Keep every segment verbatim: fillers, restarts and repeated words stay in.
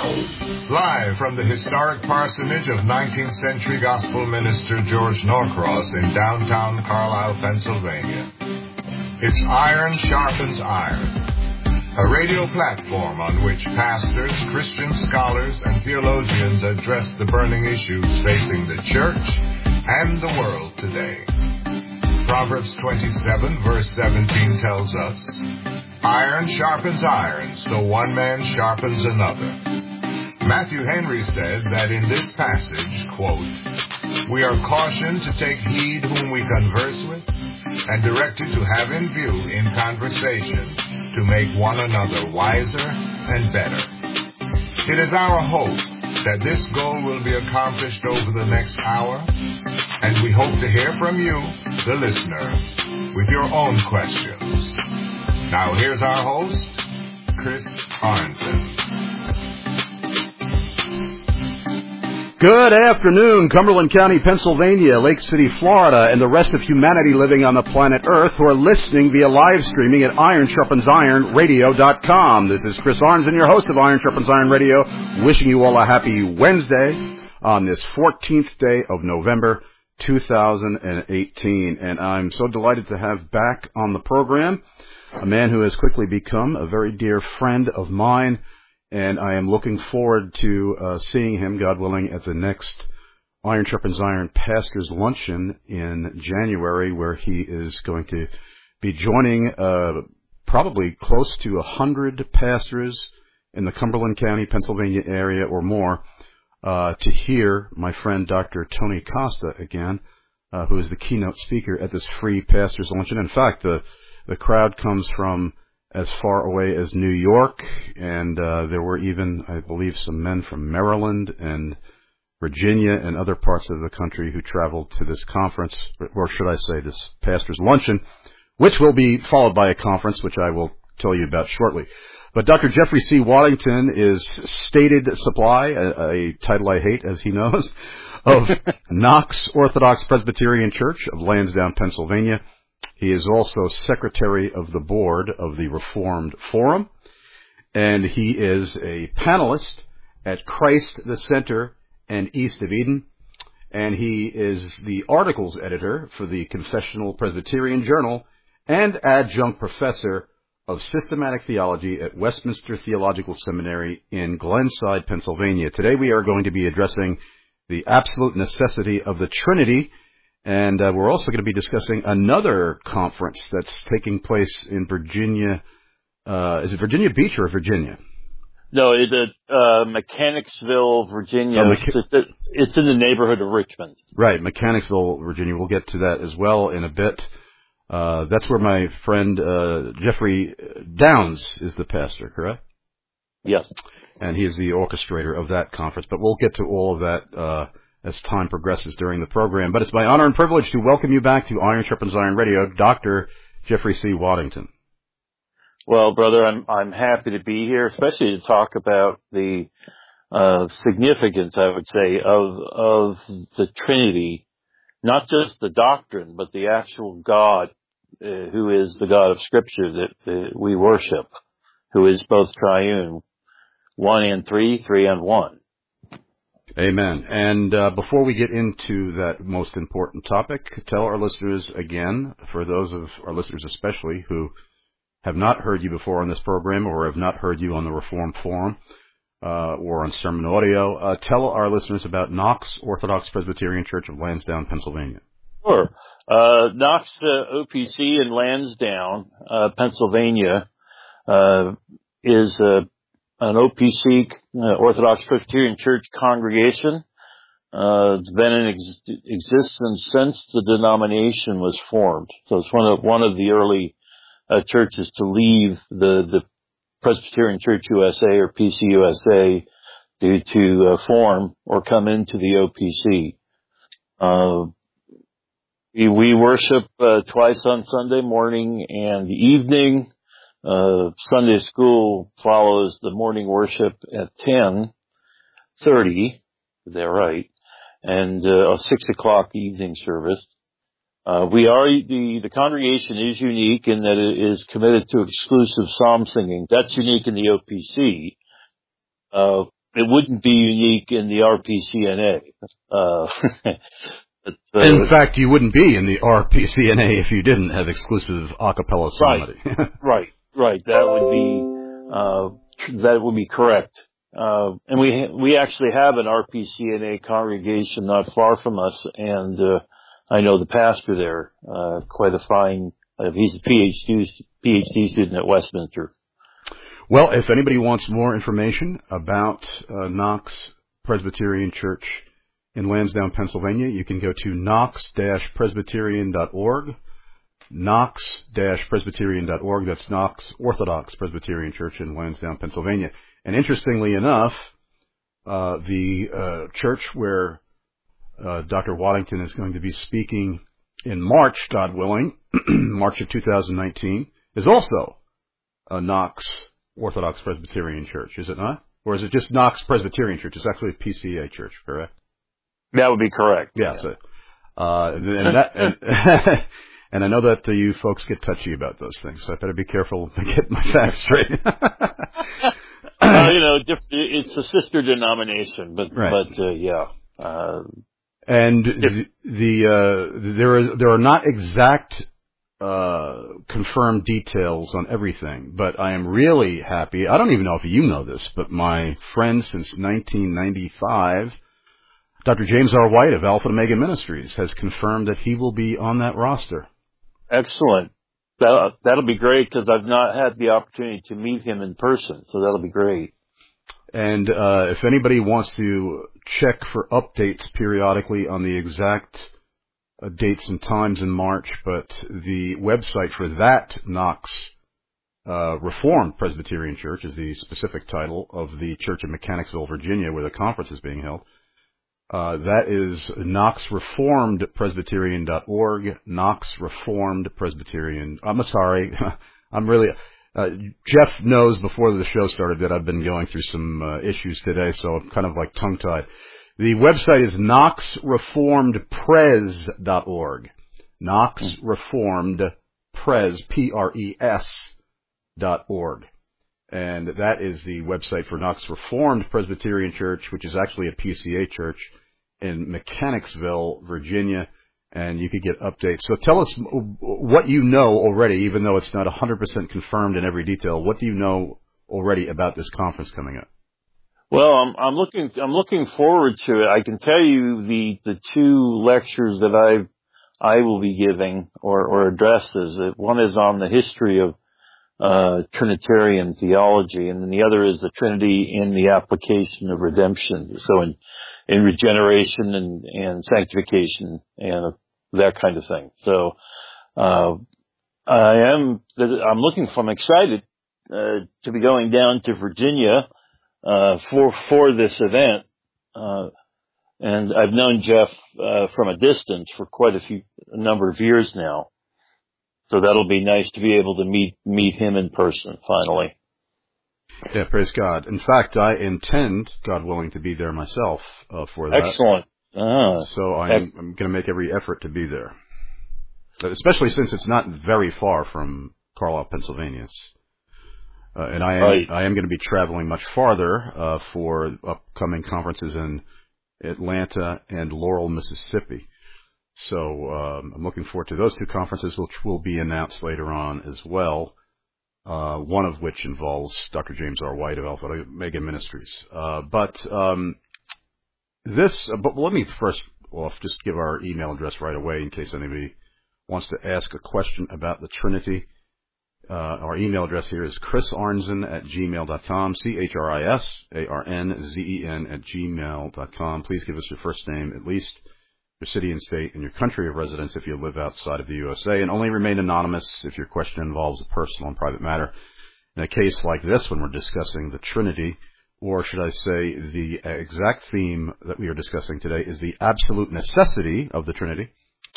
Live from the historic parsonage of nineteenth century gospel minister George Norcross in downtown Carlisle, Pennsylvania. It's Iron Sharpens Iron, a radio platform on which pastors, Christian scholars, and theologians address the burning issues facing the church and the world today. Proverbs twenty-seven, verse seventeen tells us, "Iron sharpens iron, so one man sharpens another." Matthew Henry said that in this passage, quote, "We are cautioned to take heed whom we converse with, and directed to have in view in conversation to make one another wiser and better." It is our hope that this goal will be accomplished over the next hour, and we hope to hear from you, the listener, with your own questions. Now here's our host, Chris Arnson. Good afternoon, Cumberland County, Pennsylvania, Lake City, Florida, and the rest of humanity living on the planet Earth who are listening via live streaming at iron sharpens iron radio dot com. This is Chris Arnson, your host of Iron Sharpens Iron Radio, wishing you all a happy Wednesday on this fourteenth day of November, two thousand eighteen. And I'm so delighted to have back on the program a man who has quickly become a very dear friend of mine, and I am looking forward to uh, seeing him, God willing, at the next Iron Sharpens Iron Pastors Luncheon in January, where he is going to be joining uh, probably close to one hundred pastors in the Cumberland County, Pennsylvania area or more uh, to hear my friend Doctor Tony Costa again, uh, who is the keynote speaker at this free Pastors Luncheon. In fact, the, the crowd comes from as far away as New York, and uh, there were even, I believe, some men from Maryland and Virginia and other parts of the country who traveled to this conference, or should I say this Pastors Luncheon, which will be followed by a conference, which I will tell you about shortly. But Doctor Jeffrey C. Waddington is stated supply, a, a title I hate, as he knows, of Knox Orthodox Presbyterian Church of Lansdowne, Pennsylvania. He is also secretary of the board of the Reformed Forum, and he is a panelist at Christ the Center and East of Eden, and he is the articles editor for the Confessional Presbyterian Journal and adjunct professor of systematic theology at Westminster Theological Seminary in Glenside, Pennsylvania. Today we are going to be addressing the absolute necessity of the Trinity. And uh, we're also going to be discussing another conference that's taking place in Virginia. Uh, is it Virginia Beach or Virginia? No, it's at uh, Mechanicsville, Virginia. Oh, Mecha- it's, it's in the neighborhood of Richmond. Right, Mechanicsville, Virginia. We'll get to that as well in a bit. Uh, that's where my friend uh, Jeffrey Downs is the pastor, correct? Yes. And he is the orchestrator of that conference. But we'll get to all of that uh as time progresses during the program. But it's my honor and privilege to welcome you back to Iron Sharpens Iron Radio, Doctor Jeffrey C. Waddington. Well, brother, I'm I'm happy to be here, especially to talk about the uh, significance, I would say, of of the Trinity, not just the doctrine, but the actual God, uh, who is the God of Scripture that uh, we worship, who is both triune, one and three, three and one. Amen. And uh, before we get into that most important topic, tell our listeners again, for those of our listeners especially who have not heard you before on this program or have not heard you on the Reformed Forum uh, or on Sermon Audio, uh, tell our listeners about Knox Orthodox Presbyterian Church of Lansdowne, Pennsylvania. Sure. Uh, Knox uh, O P C in Lansdowne, uh, Pennsylvania, uh, is a an O P C, uh, Orthodox Presbyterian Church congregation. Uh, it's been in ex- existence since the denomination was formed. So it's one of, one of the early uh, churches to leave the, the Presbyterian Church U S A or P C U S A to, to uh, form or come into the O P C. Uh, we, we worship uh, twice on Sunday morning and evening. Uh, Sunday school follows the morning worship at ten thirty, is that right? And uh, a six o'clock evening service. Uh, we are, the, the congregation is unique in that it is committed to exclusive psalm singing. That's unique in the O P C. Uh, it wouldn't be unique in the R P C N A. Uh, but, uh, in fact, you wouldn't be in the R P C N A if you didn't have exclusive a cappella psalmody. Right, right, right. That would be uh, that would be correct. Uh, and we we actually have an R P C N A congregation not far from us, and uh, I know the pastor there, uh, quite a fine. Uh, he's a PhD PhD student at Westminster. Well, if anybody wants more information about uh, Knox Presbyterian Church in Lansdowne, Pennsylvania, you can go to knox dash presbyterian dot org. knox dash presbyterian dot org. That's Knox Orthodox Presbyterian Church in Lansdowne, Pennsylvania. And interestingly enough, uh, the uh, church where uh, Doctor Waddington is going to be speaking in March, God willing, March of two thousand nineteen, is also a Knox Orthodox Presbyterian Church, is it not? Or is it just Knox Presbyterian Church? It's actually a P C A church, correct? That would be correct. Yeah. yeah. So, uh, and, that, and, and I know that uh, you folks get touchy about those things, so I better be careful to get my facts straight. Uh, you know, it's a sister denomination, but right. but uh, yeah. Uh, and the, the uh, there is there are not exact uh, confirmed details on everything, but I am really happy. I don't even know if you know this, but my friend since nineteen ninety-five, Doctor James R. White of Alpha and Omega Ministries, has confirmed that he will be on that roster. Excellent. That, that'll be great because I've not had the opportunity to meet him in person, so that'll be great. And uh, if anybody wants to check for updates periodically on the exact uh, dates and times in March, but the website for that Knox uh, Reformed Presbyterian Church is the specific title of the church in Mechanicsville, Virginia, where the conference is being held. Uh, that is knox reformed presbyterian dot org, Knox Reformed Presbyterian. I'm sorry, I'm really, uh, Jeff knows before the show started that I've been going through some uh, issues today, so I'm kind of like tongue-tied. The website is knox reformed pres dot org, Knox Reformed Pres, P R E S dot org. And that is the website for Knox Reformed Presbyterian Church, which is actually a P C A church in Mechanicsville, Virginia. And you could get updates. So tell us what you know already, even though it's not one hundred percent confirmed in every detail. What do you know already about this conference coming up? Well, I'm, I'm looking, I'm looking forward to it. I can tell you the, the two lectures that I, I will be giving or, or addresses. One is on the history of Uh, Trinitarian theology, and then the other is the Trinity in the application of redemption. So in, in regeneration and, and sanctification and that kind of thing. So, uh, I am, I'm looking for, I'm excited, uh, to be going down to Virginia, uh, for, for this event. Uh, and I've known Jeff, uh, from a distance for quite a few, a number of years now. So that'll be nice to be able to meet meet him in person finally. Yeah, praise God. In fact, I intend, God willing, to be there myself uh, for that. Excellent. Ah, so I'm, I'm going to make every effort to be there, but especially since it's not very far from Carlisle, Pennsylvania. Uh, and I am, right. I am going to be traveling much farther uh, for upcoming conferences in Atlanta and Laurel, Mississippi. So um, I'm looking forward to those two conferences, which will be announced later on as well, uh, one of which involves Doctor James R. White of Alpha Omega Ministries. Uh, but um, this, uh, but let me first off just give our email address right away in case anybody wants to ask a question about the Trinity. Uh, our email address here is chris arnzen at gmail dot com, C H R I S A R N Z E N at gmail dot com. Please give us your first name at least, your city and state, and your country of residence if you live outside of the U S A, and only remain anonymous if your question involves a personal and private matter. In a case like this, when we're discussing the Trinity, or should I say the exact theme that we are discussing today is the absolute necessity of the Trinity.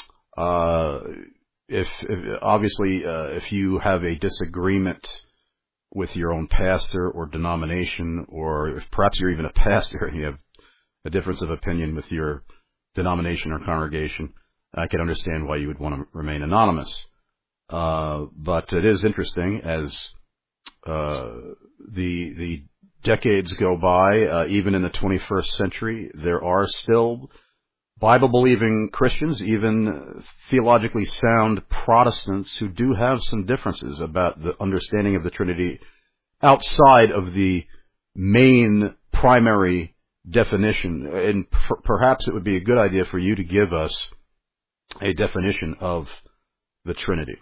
Uh, if, if obviously, uh, if you have a disagreement with your own pastor or denomination, or if perhaps you're even a pastor and you have a difference of opinion with your denomination or congregation, I can understand why you would want to remain anonymous. Uh, but it is interesting as uh, the the decades go by, uh, even in the twenty-first century, there are still Bible-believing Christians, even theologically sound Protestants, who do have some differences about the understanding of the Trinity outside of the main primary definition. And per- perhaps it would be a good idea for you to give us a definition of the Trinity.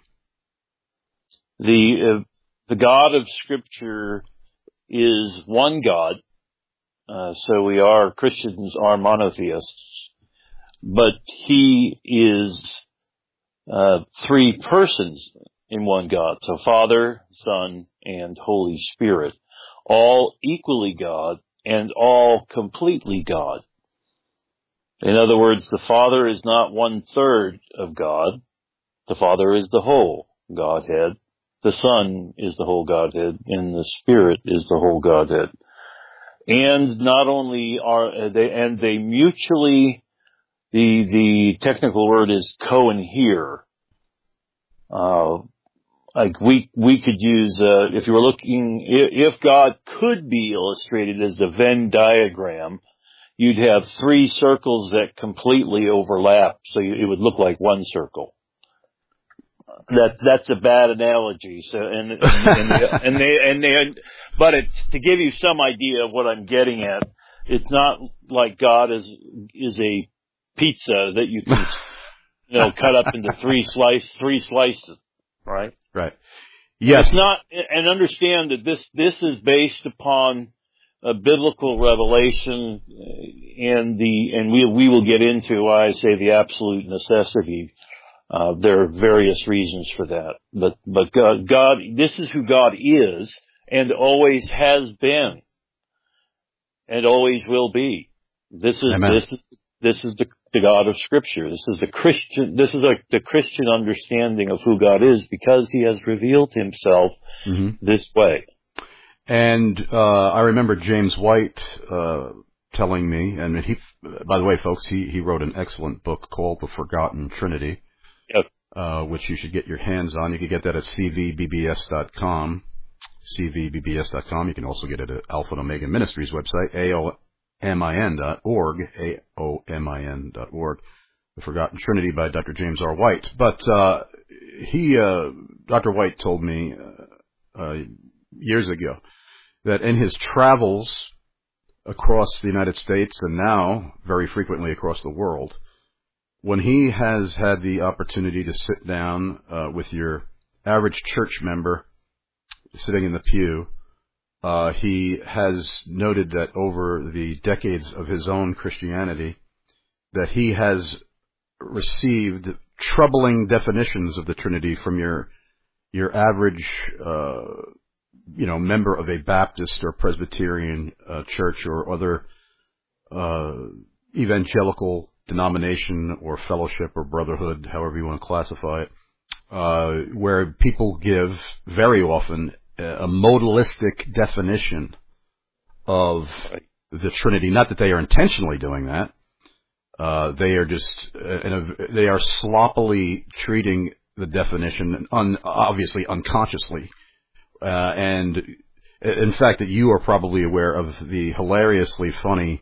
The uh, the God of Scripture is one God, uh, so we are, Christians are monotheists, but He is uh, three persons in one God, so Father, Son, and Holy Spirit, all equally God and all completely God. In other words, the Father is not one-third of God. The Father is the whole Godhead. The Son is the whole Godhead, and the Spirit is the whole Godhead. And not only are they, and they mutually, the the technical word is co-inhere. Uh, like we we could use, uh, if you were looking, if God could be illustrated as the Venn diagram, you'd have three circles that completely overlap, so it would look like one circle. That that's a bad analogy. So and and, and, they, and they and they but it's to give you some idea of what I'm getting at. It's not like God is is a pizza that you can you know cut up into three slice three slices, right? Right. Yes. It's not, and understand that this this is based upon a biblical revelation, and the and we we will get into why I say the absolute necessity. Uh, there are various reasons for that, but but God, God, this is who God is, and always has been, and always will be. This is Amen. this is this is the, the God of Scripture. This is the Christian. This is like the Christian understanding of who God is, because He has revealed Himself mm-hmm. this way. And uh, I remember James White uh, telling me, and he, by the way, folks, he he wrote an excellent book called The Forgotten Trinity. Yep. Uh, which you should get your hands on. You can get that at c v b b s dot com, c v b b s dot com. You can also get it at Alpha and Omega Ministries website, A O M I N dot org, A O M I N dot org. The Forgotten Trinity by Doctor James R. White. But uh, he, uh, Doctor White told me uh, uh, years ago that in his travels across the United States, and now very frequently across the world, when he has had the opportunity to sit down uh, with your average church member sitting in the pew, uh, he has noted that over the decades of his own Christianity, that he has received troubling definitions of the Trinity from your your average, uh, you know, member of a Baptist or Presbyterian uh, church or other uh, evangelical denomination or fellowship or brotherhood, however you want to classify it, uh, where people give very often a modalistic definition of the Trinity. Not that they are intentionally doing that. Uh, they are just, uh, in a, they are sloppily treating the definition, un, obviously unconsciously. Uh, and in fact, that you are probably aware of the hilariously funny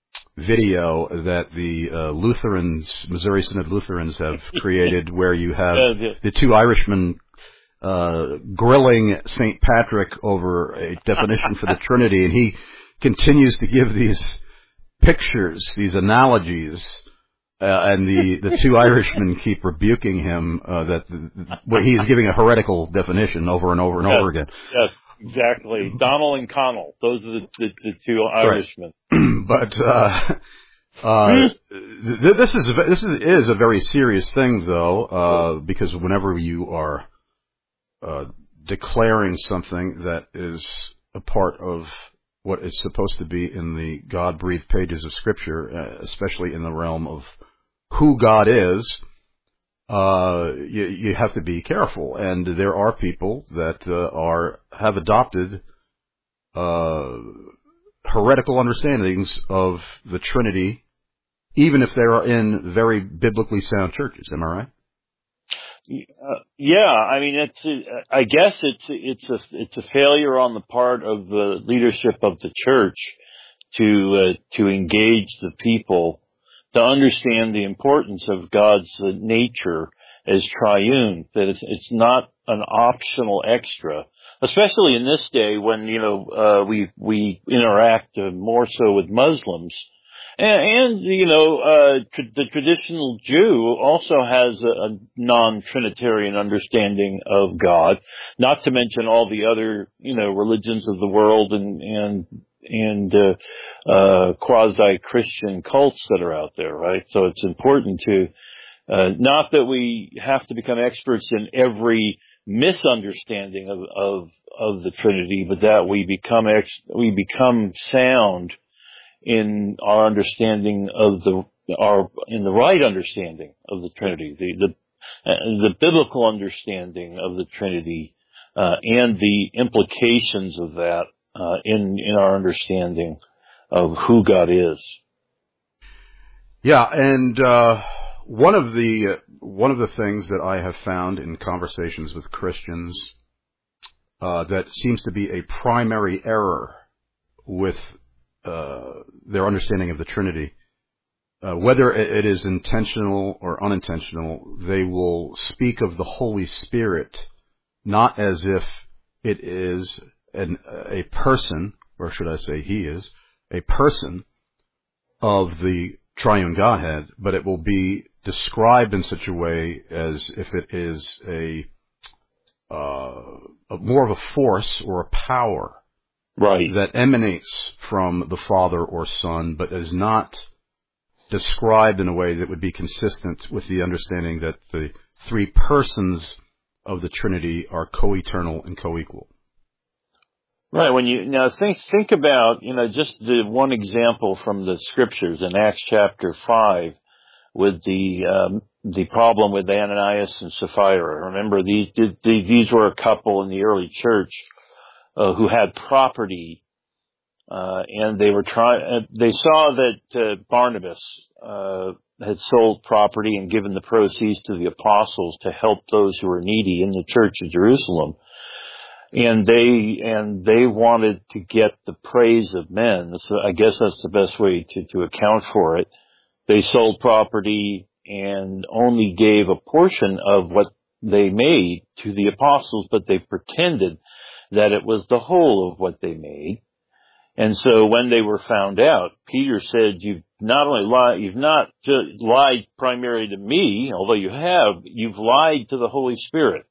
video that the uh, Lutherans, Missouri Synod Lutherans, have created, where you have the two Irishmen uh, grilling Saint Patrick over a definition for the Trinity, and he continues to give these pictures, these analogies, uh, and the, the two Irishmen keep rebuking him uh, that well, he is giving a heretical definition over and over and yes, over again. Yes, exactly. Donald and Connell, those are the, the, the two Irishmen. Right. But uh, uh, th- this is a, this is, is a very serious thing, though, uh, because whenever you are uh, declaring something that is a part of what is supposed to be in the God-breathed pages of Scripture, uh, especially in the realm of who God is, uh, you, you have to be careful. And there are people that uh, are have adopted uh, heretical understandings of the Trinity, even if they are in very biblically sound churches. Am I right? Uh, yeah, I mean, it's. Uh, I guess it's it's a it's a failure on the part of the leadership of the church to uh, to engage the people to understand the importance of God's uh, nature as triune. That it's it's not an optional extra, especially in this day when you know uh, we we interact uh, more so with Muslims. And, and, you know, uh, tr- the traditional Jew also has a, a non-Trinitarian understanding of God, not to mention all the other, you know, religions of the world and, and, and, uh, uh, quasi-Christian cults that are out there, right? So it's important to, uh, not that we have to become experts in every misunderstanding of, of, of the Trinity, but that we become ex- we become sound in our understanding of the, our, in the right understanding of the Trinity, the, the, uh, the biblical understanding of the Trinity, uh, and the implications of that, uh, in, in our understanding of who God is. Yeah, and, uh, one of the, uh, one of the things that I have found in conversations with Christians, uh, that seems to be a primary error with Uh, their understanding of the Trinity, uh, whether it is intentional or unintentional, they will speak of the Holy Spirit not as if it is an, a person, or should I say he is, a person of the triune Godhead, but it will be described in such a way as if it is a, uh, a more of a force or a power. Right. That emanates from the Father or Son, but is not described in a way that would be consistent with the understanding that the three persons of the Trinity are co-eternal and co-equal. Right. When you now think think about, you know, just the one example from the scriptures in Acts chapter five with the um, the problem with Ananias and Sapphira. Remember, these these were a couple in the early church Uh, who had property, uh, and they were trying, uh, they saw that, uh, Barnabas, uh, had sold property and given the proceeds to the apostles to help those who were needy in the church of Jerusalem. And they, and they wanted to get the praise of men. So I guess that's the best way to, to account for it. They sold property and only gave a portion of what they made to the apostles, but they pretended that it was the whole of what they made. And so when they were found out, Peter said, you've not only lied, you've not just lied primarily to me, although you have, you've lied to the Holy Spirit.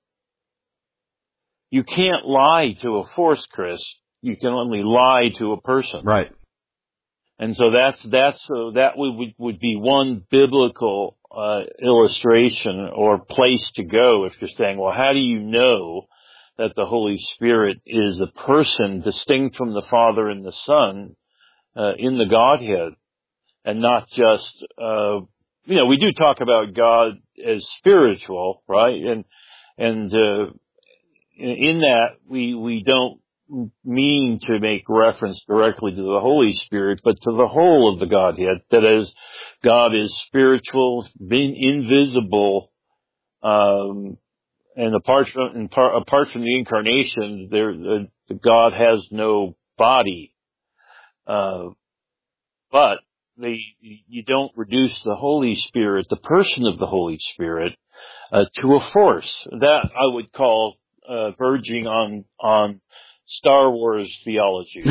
You can't lie to a force, Chris. You can only lie to a person. Right. And so that's, that's, uh, that would, would be one biblical, uh, illustration or place to go if you're saying, well, how do you know that the Holy Spirit is a person distinct from the Father and the Son, uh, in the Godhead, and not just, uh, you know, we do talk about God as spiritual, right? And, and, uh, in that we, we don't mean to make reference directly to the Holy Spirit, but to the whole of the Godhead, that is, God is spiritual, being invisible, um, And apart from, apart from the incarnation, there, uh, God has no body. Uh, but they, you don't reduce the Holy Spirit, the person of the Holy Spirit, uh, to a force. That I would call, uh, verging on, on Star Wars theology.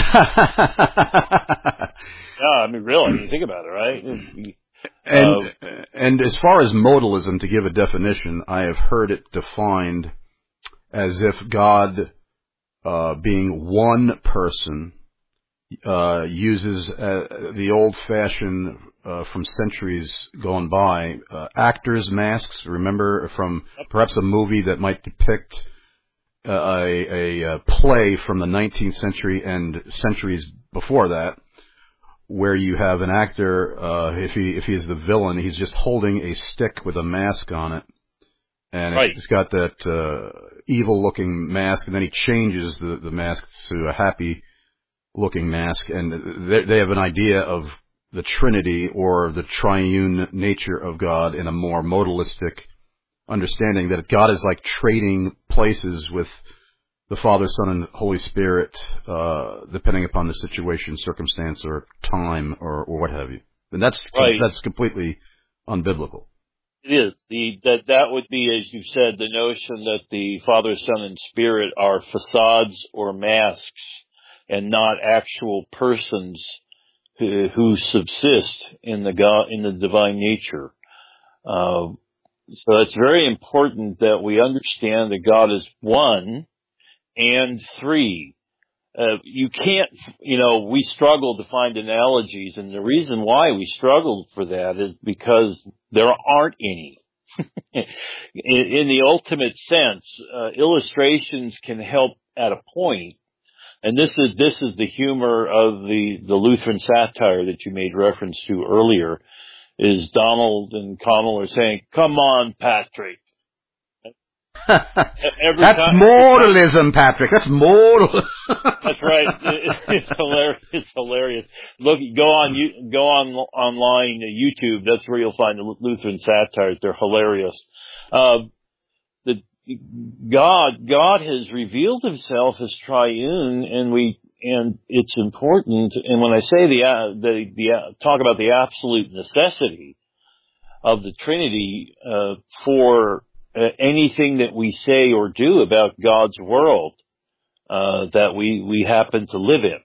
Yeah, I mean, really, I mean, think about it, right? And, uh, and as far as modalism, to give a definition, I have heard it defined as if God, uh, being one person, uh, uses uh, the old-fashioned, uh, from centuries gone by, uh, actors' masks. Remember from perhaps a movie that might depict uh, a, a, a play from the nineteenth century and centuries before that, where you have an actor, uh, if he, if he is the villain, he's just holding a stick with a mask on it. And right. It's got that, uh, evil looking mask, and then he changes the, the mask to a happy looking mask. And they, they have an idea of the Trinity or the triune nature of God in a more modalistic understanding that God is like trading places with the Father, Son, and Holy Spirit, uh, depending upon the situation, circumstance, or time, or, or what have you. And that's right. that's completely unbiblical. It is. The, that, that would be, as you said, the notion that the Father, Son, and Spirit are facades or masks and not actual persons who, who subsist in the God, in the divine nature. Uh, so it's very important that we understand that God is one and three. Uh, you can't, you know, we struggle to find analogies, and the reason why we struggled for that is because there aren't any. in, in the ultimate sense, uh, illustrations can help at a point, and this is this is the humor of the the Lutheran satire that you made reference to earlier. Is Donald and Connell are saying, "Come on, Patrick." Every That's time, moralism, Patrick. That's mortal. That's right. It's hilarious. It's hilarious. Look, go on, you go on online, YouTube. That's where you'll find the Lutheran satires. They're hilarious. Uh, the God, God has revealed Himself as triune, and we, and it's important. And when I say the uh, the the uh, talk about the absolute necessity of the Trinity uh, for uh, anything that we say or do about God's world uh, that we we happen to live in.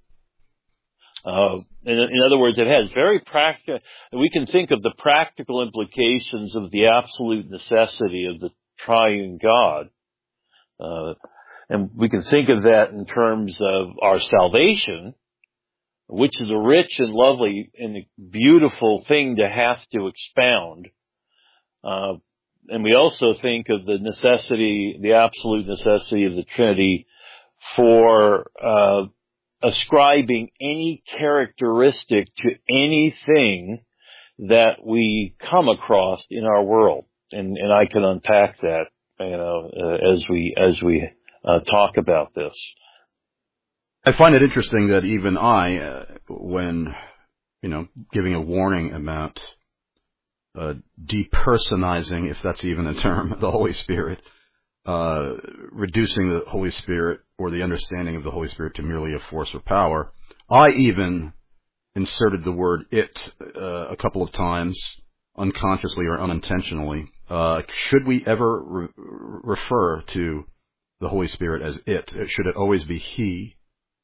Uh, in, in other words, it has very practical. We can think of the practical implications of the absolute necessity of the triune God, uh, and we can think of that in terms of our salvation, which is a rich and lovely and beautiful thing to have to expound. Uh, and we also think of the necessity, the absolute necessity of the Trinity for uh, ascribing any characteristic to anything that we come across in our world. And, and I can unpack that, you know, uh, as we as we uh, talk about this. I find it interesting that even I, uh, when, you know, giving a warning about uh, depersonizing, if that's even a term, the Holy Spirit, uh, reducing the Holy Spirit or the understanding of the Holy Spirit to merely a force or power, I even inserted the word it uh, a couple of times, unconsciously or unintentionally. Uh, should we ever re- refer to the Holy Spirit as it? Should it always be He?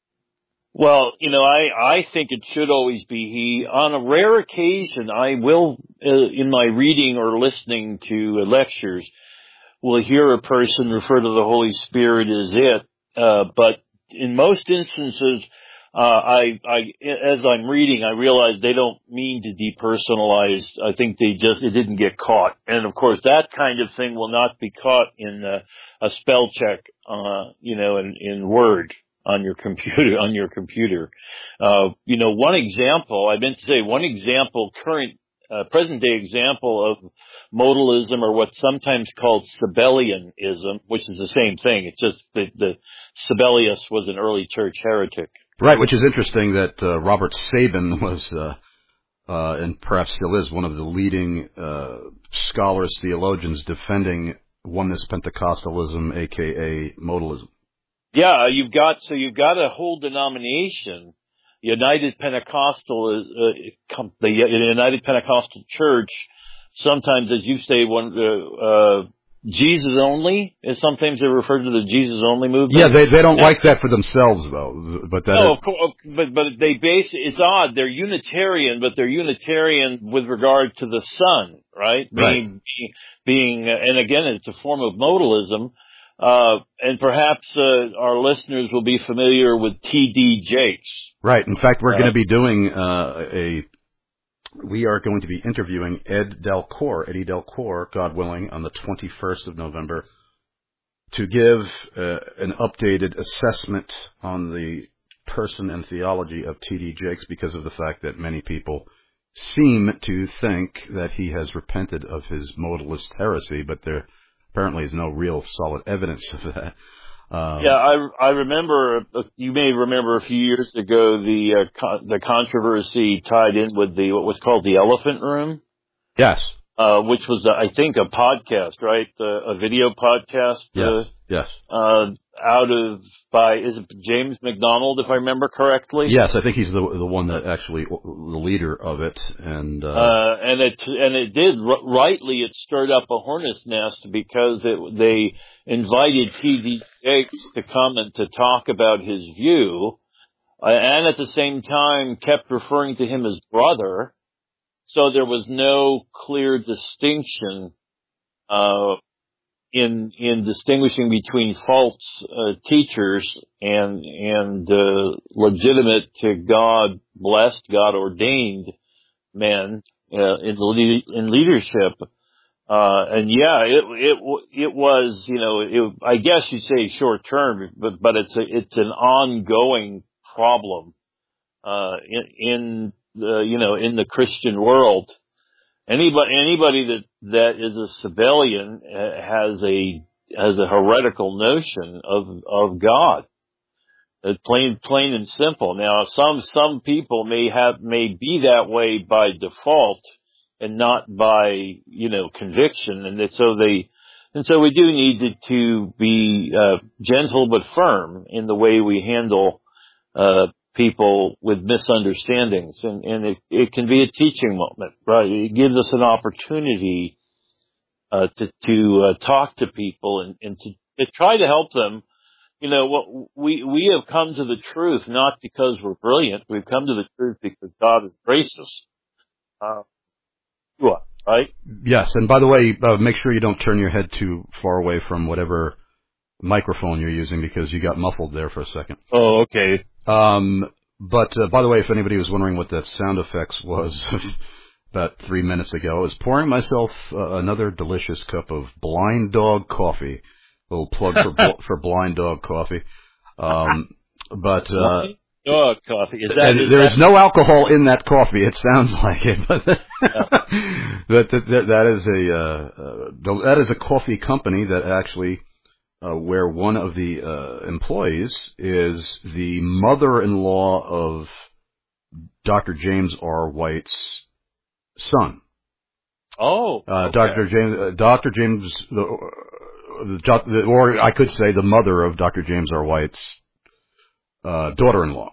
Well, you know, I, I think it should always be He. On a rare occasion, I will, uh, in my reading or listening to uh, lectures, will hear a person refer to the Holy Spirit as it. Uh, but in most instances, uh, I, I, as I'm reading, I realize they don't mean to depersonalize. I think they just, it didn't get caught. And of course, that kind of thing will not be caught in uh, a spell check, uh, you know, in, in Word. On your computer, on your computer. Uh, you know, one example, I meant to say one example, current, uh, present day example of modalism, or what's sometimes called Sabellianism, which is the same thing. It's just that the Sabellius was an early church heretic. Right, which is interesting that, uh, Robert Sabin was, uh, uh, and perhaps still is one of the leading, uh, scholars, theologians defending oneness Pentecostalism, aka modalism. Yeah, you've got, so you've got a whole denomination, United Pentecostal, uh, the United Pentecostal Church, sometimes, as you say, one, uh, uh, Jesus only is sometimes they're referred to the Jesus only movement. Yeah, they they don't like that for themselves though, but that no, is... of course, but but they base it's odd. They're Unitarian, but they're Unitarian with regard to the Son, right? Right. Being, being, and again, it's a form of modalism. Uh, and perhaps, uh, our listeners will be familiar with T D Jakes. Right. In fact, we're uh, going to be doing, uh, a, we are going to be interviewing Ed Delcourt, Eddie Delcourt, God willing, on the twenty-first of November to give, uh, an updated assessment on the person and theology of T D Jakes because of the fact that many people seem to think that he has repented of his modalist heresy, but there apparently is no real solid evidence of that. Um, yeah, I, I remember, you may remember a few years ago, the, uh, con- the controversy tied in with the, what was called the Elephant Room. Yes. uh, which was, uh, I think, a podcast, right? Uh, a video podcast. Yes. Uh, yes. Uh, out of by is it James McDonald, if I remember correctly? Yes, I think he's the the one that actually the leader of it, and uh, uh and it and it did rightly. It stirred up a hornet's nest because it, they invited T D Jakes to come and to talk about his view, uh, and at the same time kept referring to him as brother. So there was no clear distinction uh, in in distinguishing between false uh, teachers and and uh, legitimate to God blessed, God ordained men uh, in the in leadership. Uh, and yeah, it it it was, you know, it, I guess you'd say short term, but but it's a, it's an ongoing problem uh, in in the, you know, in the Christian world. Anybody, anybody that, that is a civilian has a, has a heretical notion of, of God. It's plain, plain and simple. Now, some, some people may have, may be that way by default and not by, you know, conviction. And that, so they, and so we do need to, to be, uh, gentle but firm in the way we handle, uh, people with misunderstandings, and, and it, it can be a teaching moment, right? It gives us an opportunity uh, to to uh, talk to people and, and to, to try to help them. You know, what we we have come to the truth not because we're brilliant. We've come to the truth because God has graced us. Uh, right? Yes, and by the way, uh, make sure you don't turn your head too far away from whatever microphone you're using because you got muffled there for a second. Oh, okay. Um, but uh, by the way, if anybody was wondering what that sound effects was about three minutes ago, I was pouring myself uh, another delicious cup of Blind Dog coffee. A little plug for bl- for Blind Dog coffee. Um, but uh, Blind Dog coffee. Is that, is there is that... no alcohol in that coffee. It sounds like it, but yeah. that, that that is a uh, uh, that is a coffee company that actually. Uh, where one of the uh, employees is the mother-in-law of Doctor James R. White's son. Oh, uh, okay. Doctor James, uh, Doctor James, the, the, or I could say the mother of Doctor James R. White's uh, daughter-in-law,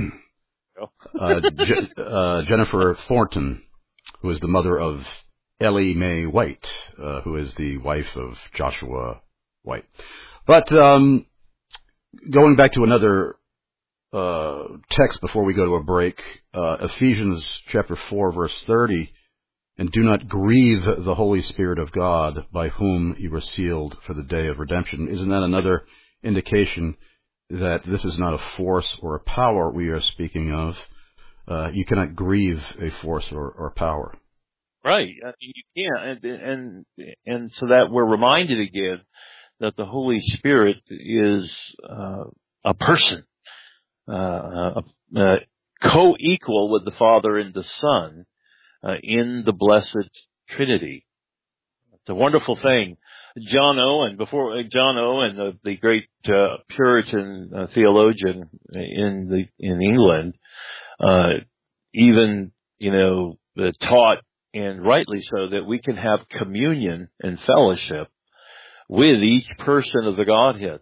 uh, Je- uh, Jennifer Thornton, who is the mother of Ellie Mae White, uh, who is the wife of Joshua White. But um, going back to another uh, text before we go to a break, uh, Ephesians chapter four, verse thirty, and do not grieve the Holy Spirit of God, by whom you were sealed for the day of redemption. Isn't that another indication that this is not a force or a power we are speaking of? Uh, you cannot grieve a force or, or power. Right. You can't. And, and, and so that we're reminded again that the Holy Spirit is uh, a person, uh, uh, co-equal with the Father and the Son uh, in the blessed Trinity. It's a wonderful thing. John Owen, before John Owen, the, the great uh, Puritan uh, theologian in the in England, uh, even you know uh, taught, and rightly so, that we can have communion and fellowship with each person of the Godhead.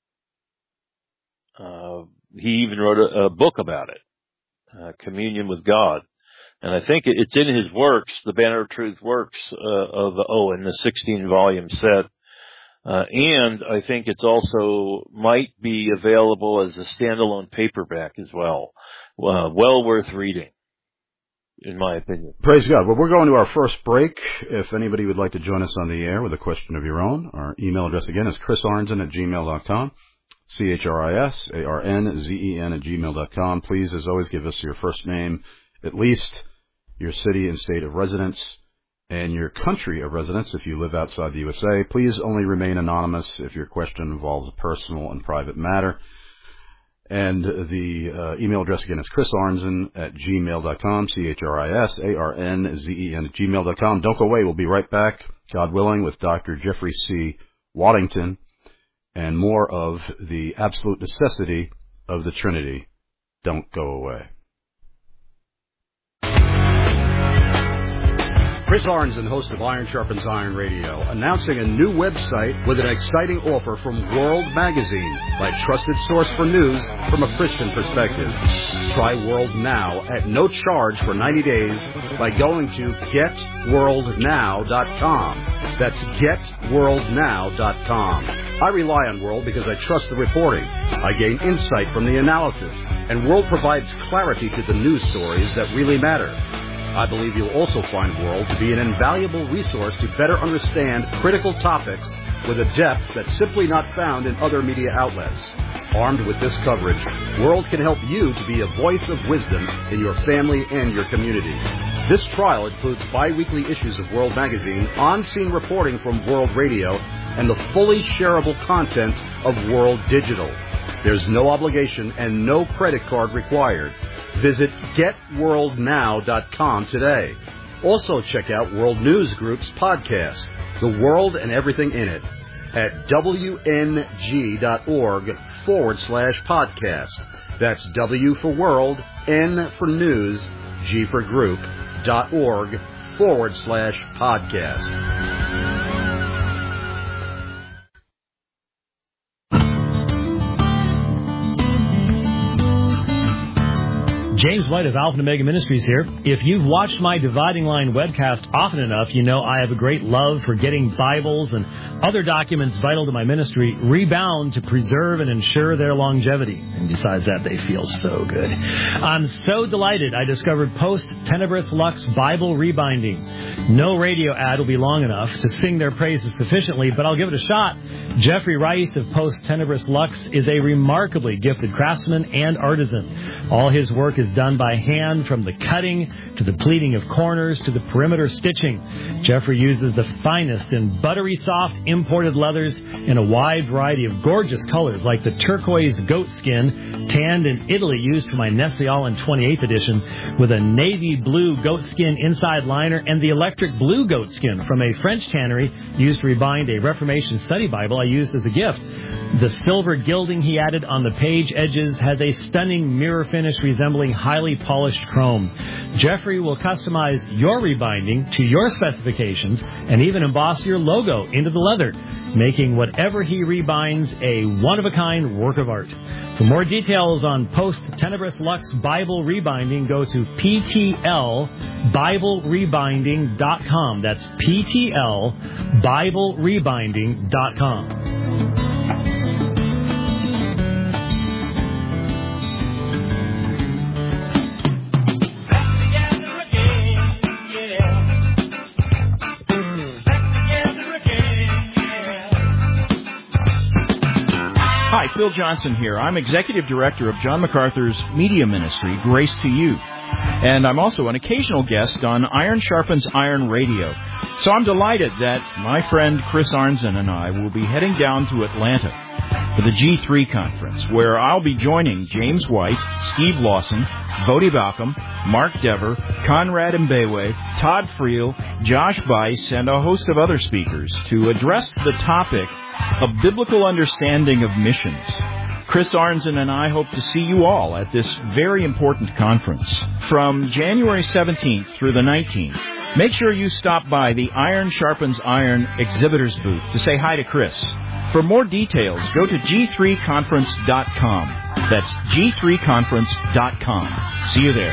Uh, he even wrote a, a book about it, uh, Communion with God. And I think it's in his works, the Banner of Truth works uh, of Owen, the sixteen volume set. Uh, and I think it's also might be available as a standalone paperback as well. Uh, well worth reading, in my opinion. Praise God. Well, we're going to our first break. If anybody would like to join us on the air with a question of your own, our email address again is chris arnzen at gmail dot com. C H R I S A R N Z E N at gmail dot com. Please, as always, give us your first name, at least your city and state of residence, and your country of residence if you live outside the U S A. Please only remain anonymous if your question involves a personal and private matter. And the uh, email address again is chris arnzen at gmail dot com, C H R I S A R N Z E N at gmail dot com. Don't go away. We'll be right back, God willing, with Doctor Jeffrey C. Waddington and more of the absolute necessity of the Trinity. Don't go away. Chris Arnzen, host of Iron Sharpens Iron Radio, announcing a new website with an exciting offer from World Magazine, my trusted source for news from a Christian perspective. Try World Now at no charge for ninety days by going to get world now dot com. That's get world now dot com. I rely on World because I trust the reporting. I gain insight from the analysis, and World provides clarity to the news stories that really matter. I believe you'll also find World to be an invaluable resource to better understand critical topics with a depth that's simply not found in other media outlets. Armed with this coverage, World can help you to be a voice of wisdom in your family and your community. This trial includes bi-weekly issues of World Magazine, on-scene reporting from World Radio, and the fully shareable content of World Digital. There's no obligation and no credit card required. Visit get world now dot com today. Also check out World News Group's podcast, The World and Everything in It, at W N G dot org forward slash podcast. That's W for World, N for News, G for Group, dot org forward slash podcast. James White of Alpha and Omega Ministries here. If you've watched my Dividing Line webcast often enough, you know I have a great love for getting Bibles and other documents vital to my ministry rebound to preserve and ensure their longevity. And besides that, they feel so good. I'm so delighted I discovered Post Tenebris Lux Bible Rebinding. No radio ad will be long enough to sing their praises sufficiently, but I'll give it a shot. Jeffrey Rice of Post Tenebris Lux is a remarkably gifted craftsman and artisan. All his work is done by hand, from the cutting to the pleating of corners to the perimeter stitching. Jeffrey uses the finest and buttery soft imported leathers in a wide variety of gorgeous colors, like the turquoise goat skin tanned in Italy used for my Nestle All-in twenty-eighth edition, with a navy blue goat skin inside liner, and the electric blue goat skin from a French tannery used to rebind a Reformation study Bible I used as a gift. The silver gilding he added on the page edges has a stunning mirror finish resembling highly polished chrome. Jeffrey will customize your rebinding to your specifications and even emboss your logo into the leather, making whatever he rebinds a one-of-a-kind work of art. For more details on Post Tenebris Lux Bible Rebinding, go to P T L Bible Rebinding dot com. That's P T L Bible Rebinding dot com. Hi, Phil Johnson here. I'm Executive Director of John MacArthur's media ministry, Grace to You. And I'm also an occasional guest on Iron Sharpens Iron Radio. So I'm delighted that my friend Chris Arnzen and I will be heading down to Atlanta for the G three conference, where I'll be joining James White, Steve Lawson, Vodi Balcom, Mark Dever, Conrad Mbewe, Todd Friel, Josh Bice, and a host of other speakers to address the topic of biblical understanding of missions. Chris Arnzen and I hope to see you all at this very important conference from January seventeenth through the nineteenth. Make sure you stop by the Iron Sharpens Iron exhibitors booth to say hi to Chris. For more details, go to G three conference dot com. That's G three conference dot com. See you there.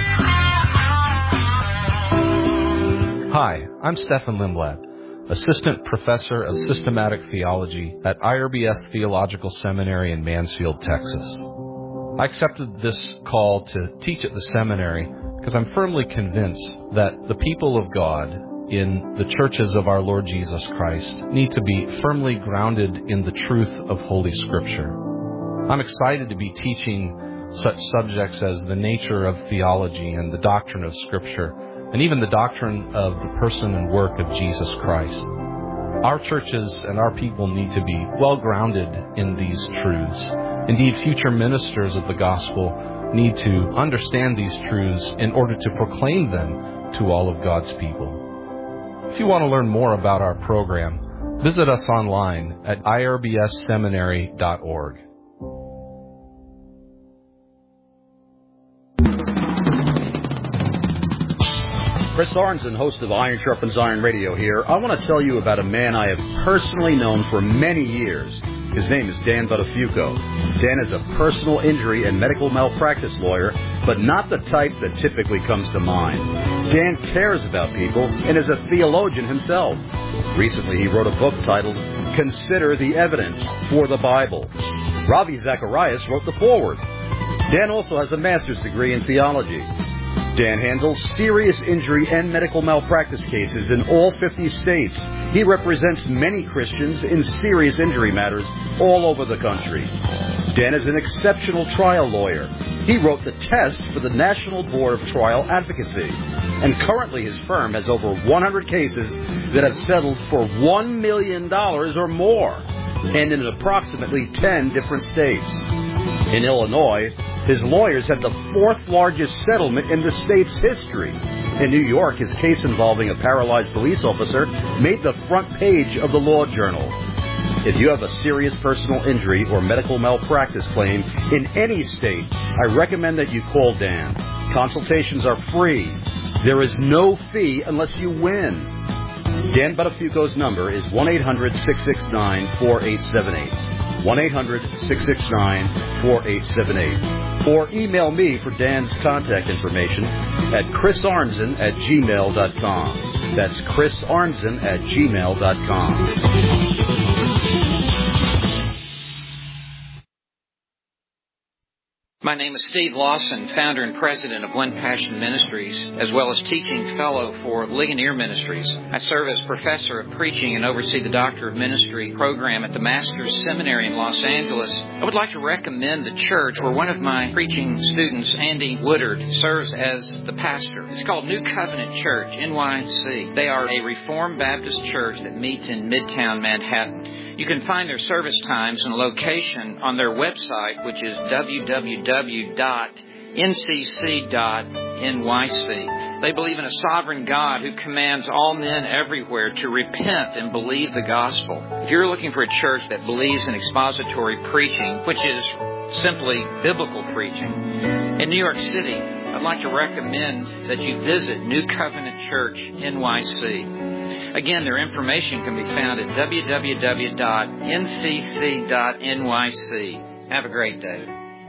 Hi, I'm Stefan Lindblad, Assistant Professor of Systematic Theology at I R B S Theological Seminary in Mansfield, Texas. I accepted this call to teach at the seminary because I'm firmly convinced that the people of God in the churches of our Lord Jesus Christ need to be firmly grounded in the truth of Holy Scripture. I'm excited to be teaching such subjects as the nature of theology and the doctrine of Scripture, and even the doctrine of the person and work of Jesus Christ. Our churches and our people need to be well grounded in these truths. Indeed, future ministers of the gospel need to understand these truths in order to proclaim them to all of God's people. If you want to learn more about our program, visit us online at I R B S seminary dot org. Chris Arnzen, host of Iron Sharpens Iron Radio here. I want to tell you about a man I have personally known for many years. His name is Dan Buttafuoco. Dan is a personal injury and medical malpractice lawyer, but not the type that typically comes to mind. Dan cares about people and is a theologian himself. Recently, he wrote a book titled Consider the Evidence for the Bible. Ravi Zacharias wrote the foreword. Dan also has a master's degree in theology. Dan handles serious injury and medical malpractice cases in all fifty states. He represents many Christians in serious injury matters all over the country. Dan is an exceptional trial lawyer. He wrote the test for the National Board of Trial Advocacy. And currently his firm has over one hundred cases that have settled for one million dollars or more, and in approximately ten different states. In Illinois, his lawyers had the fourth largest settlement in the state's history. In New York, his case involving a paralyzed police officer made the front page of the Law Journal. If you have a serious personal injury or medical malpractice claim in any state, I recommend that you call Dan. Consultations are free. There is no fee unless you win. Dan Buttafuoco's number is one eight hundred six six nine four eight seven eight. one eight hundred six six nine four eight seven eight. Or email me for Dan's contact information at chrisarnzen at gmail dot com. That's chrisarnzen at gmail dot com. My name is Steve Lawson, founder and president of One Passion Ministries, as well as teaching fellow for Ligonier Ministries. I serve as professor of preaching and oversee the Doctor of Ministry program at the Master's Seminary in Los Angeles. I would like to recommend the church where one of my preaching students, Andy Woodard, serves as the pastor. It's called New Covenant Church, N Y C. They are a Reformed Baptist church that meets in Midtown Manhattan. You can find their service times and location on their website, which is w w w dot n c c dot n y c. They believe in a sovereign God who commands all men everywhere to repent and believe the gospel. If you're looking for a church that believes in expository preaching, which is simply biblical preaching, in New York City, I'd like to recommend that you visit New Covenant Church, N Y C. Again, their information can be found at w w w dot n c c dot n y c. Have a great day.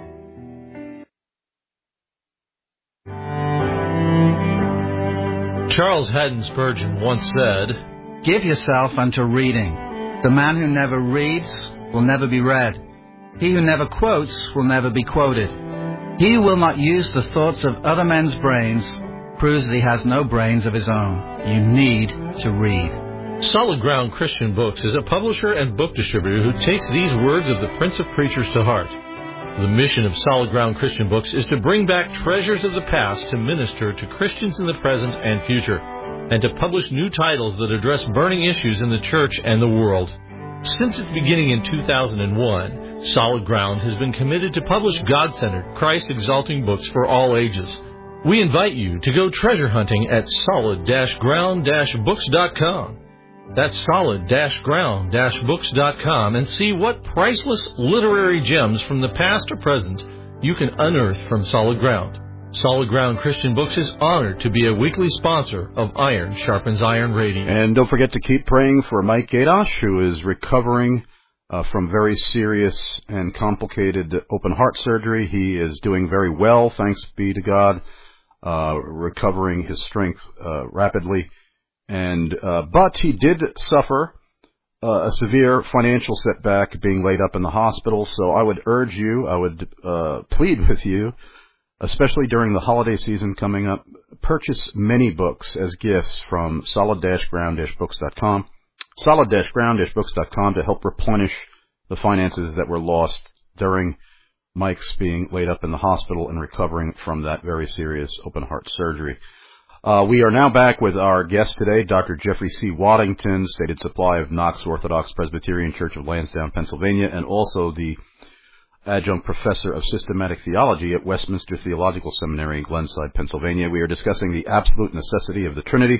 Charles Haddon Spurgeon once said, "Give yourself unto reading. The man who never reads will never be read. He who never quotes will never be quoted. He who will not use the thoughts of other men's brains proves that he has no brains of his own. You need to read." Solid Ground Christian Books is a publisher and book distributor who takes these words of the Prince of Preachers to heart. The mission of Solid Ground Christian Books is to bring back treasures of the past to minister to Christians in the present and future, and to publish new titles that address burning issues in the church and the world. Since its beginning in two thousand one, Solid Ground has been committed to publish God-centered, Christ-exalting books for all ages. We invite you to go treasure hunting at solid ground books dot com. That's solid ground books dot com, and see what priceless literary gems from the past or present you can unearth from Solid Ground. Solid Ground Christian Books is honored to be a weekly sponsor of Iron Sharpens Iron Radio. And don't forget to keep praying for Mike Gadosh, who is recovering uh, from very serious and complicated open heart surgery. He is doing very well, thanks be to God, uh, recovering his strength uh, rapidly. And uh, but he did suffer uh, a severe financial setback being laid up in the hospital. So I would urge you, I would uh, plead with you, especially during the holiday season coming up, purchase many books as gifts from solid ground books dot com, solid ground books dot com, to help replenish the finances that were lost during Mike's being laid up in the hospital and recovering from that very serious open heart surgery. Uh, we are now back with our guest today, Doctor Jeffrey C. Waddington, stated supply of Knox Orthodox Presbyterian Church of Lansdowne, Pennsylvania, and also the adjunct professor of systematic theology at Westminster Theological Seminary in Glenside, Pennsylvania. We are discussing the absolute necessity of the Trinity.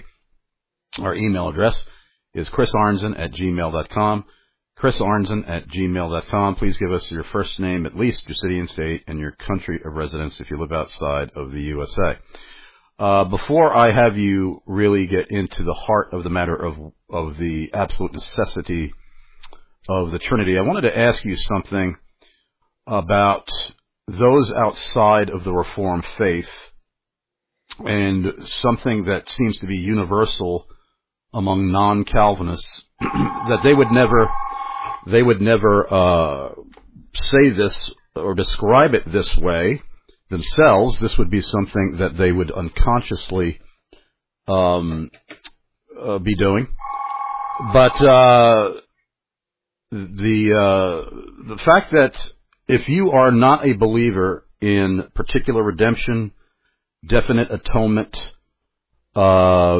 Our email address is chrisarnzen at gmail dot com. chrisarnzen at gmail dot com. Please give us your first name, at least your city and state, and your country of residence if you live outside of the U S A. Uh, before I have you really get into the heart of the matter of of the absolute necessity of the Trinity, I wanted to ask you something about those outside of the Reformed faith, and something that seems to be universal among non-Calvinists, that they would never, they would never uh, say this or describe it this way themselves. This would be something that they would unconsciously um, uh, be doing. But uh, the uh, the fact that if you are not a believer in particular redemption, definite atonement, uh,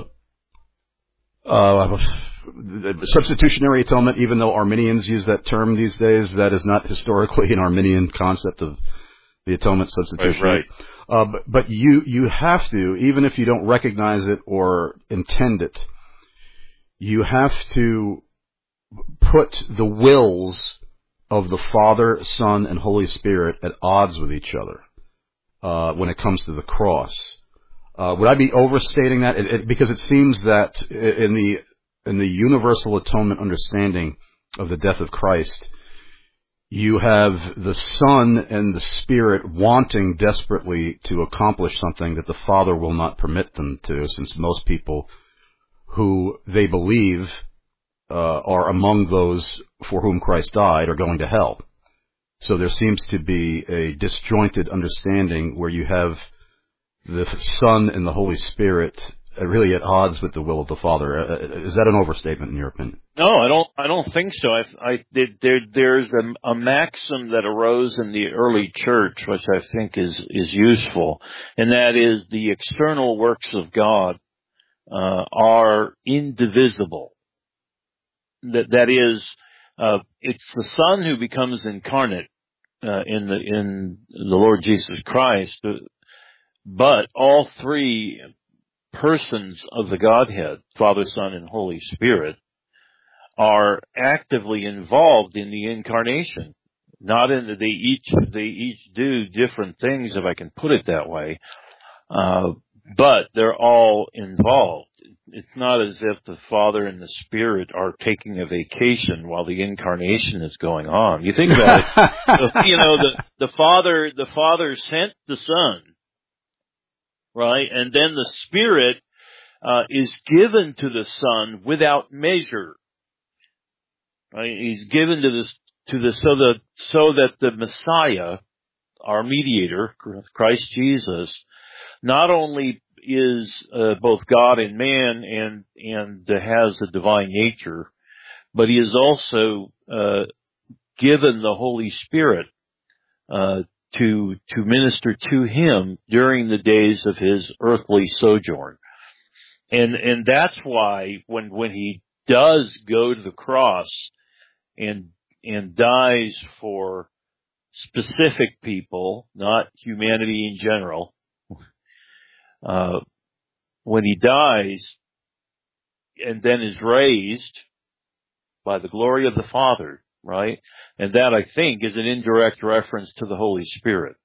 uh, substitutionary atonement, even though Arminians use that term these days, that is not historically an Arminian concept of the atonement substitution. Right, right. Uh, but, but you, you have to, even if you don't recognize it or intend it, you have to put the wills of the Father, Son, and Holy Spirit at odds with each other uh, when it comes to the cross. Uh, would I be overstating that? It, it, because it seems that in the in the universal atonement understanding of the death of Christ, you have the Son and the Spirit wanting desperately to accomplish something that the Father will not permit them to, since most people who they believe uh, are among those for whom Christ died are going to hell. So there seems to be a disjointed understanding where you have the Son and the Holy Spirit are really at odds with the will of the Father. Uh, is that an overstatement in your opinion? No, I don't. I don't think so. I, I there, there's a, a maxim that arose in the early church, which I think is is useful, and that is the external works of God uh, are indivisible. That that is, uh, it's the Son who becomes incarnate uh, in the in the Lord Jesus Christ. But all three persons of the Godhead, Father, Son, and Holy Spirit, are actively involved in the incarnation. Not in that they each they each do different things, if I can put it that way, uh, but they're all involved. It's not as if the Father and the Spirit are taking a vacation while the incarnation is going on. You think about it. You know, the the Father the Father sent the Son. Right, and then the Spirit uh, is given to the Son without measure. Right, he's given to this to the so that so that the Messiah, our mediator, Christ Jesus, not only is uh, both God and man, and and uh, has a divine nature, but he is also uh, given the Holy Spirit Uh, to to minister to him during the days of his earthly sojourn. And and that's why when when he does go to the cross and and dies for specific people, not humanity in general, uh, when he dies and then is raised by the glory of the Father, right? And that, I think, is an indirect reference to the Holy Spirit.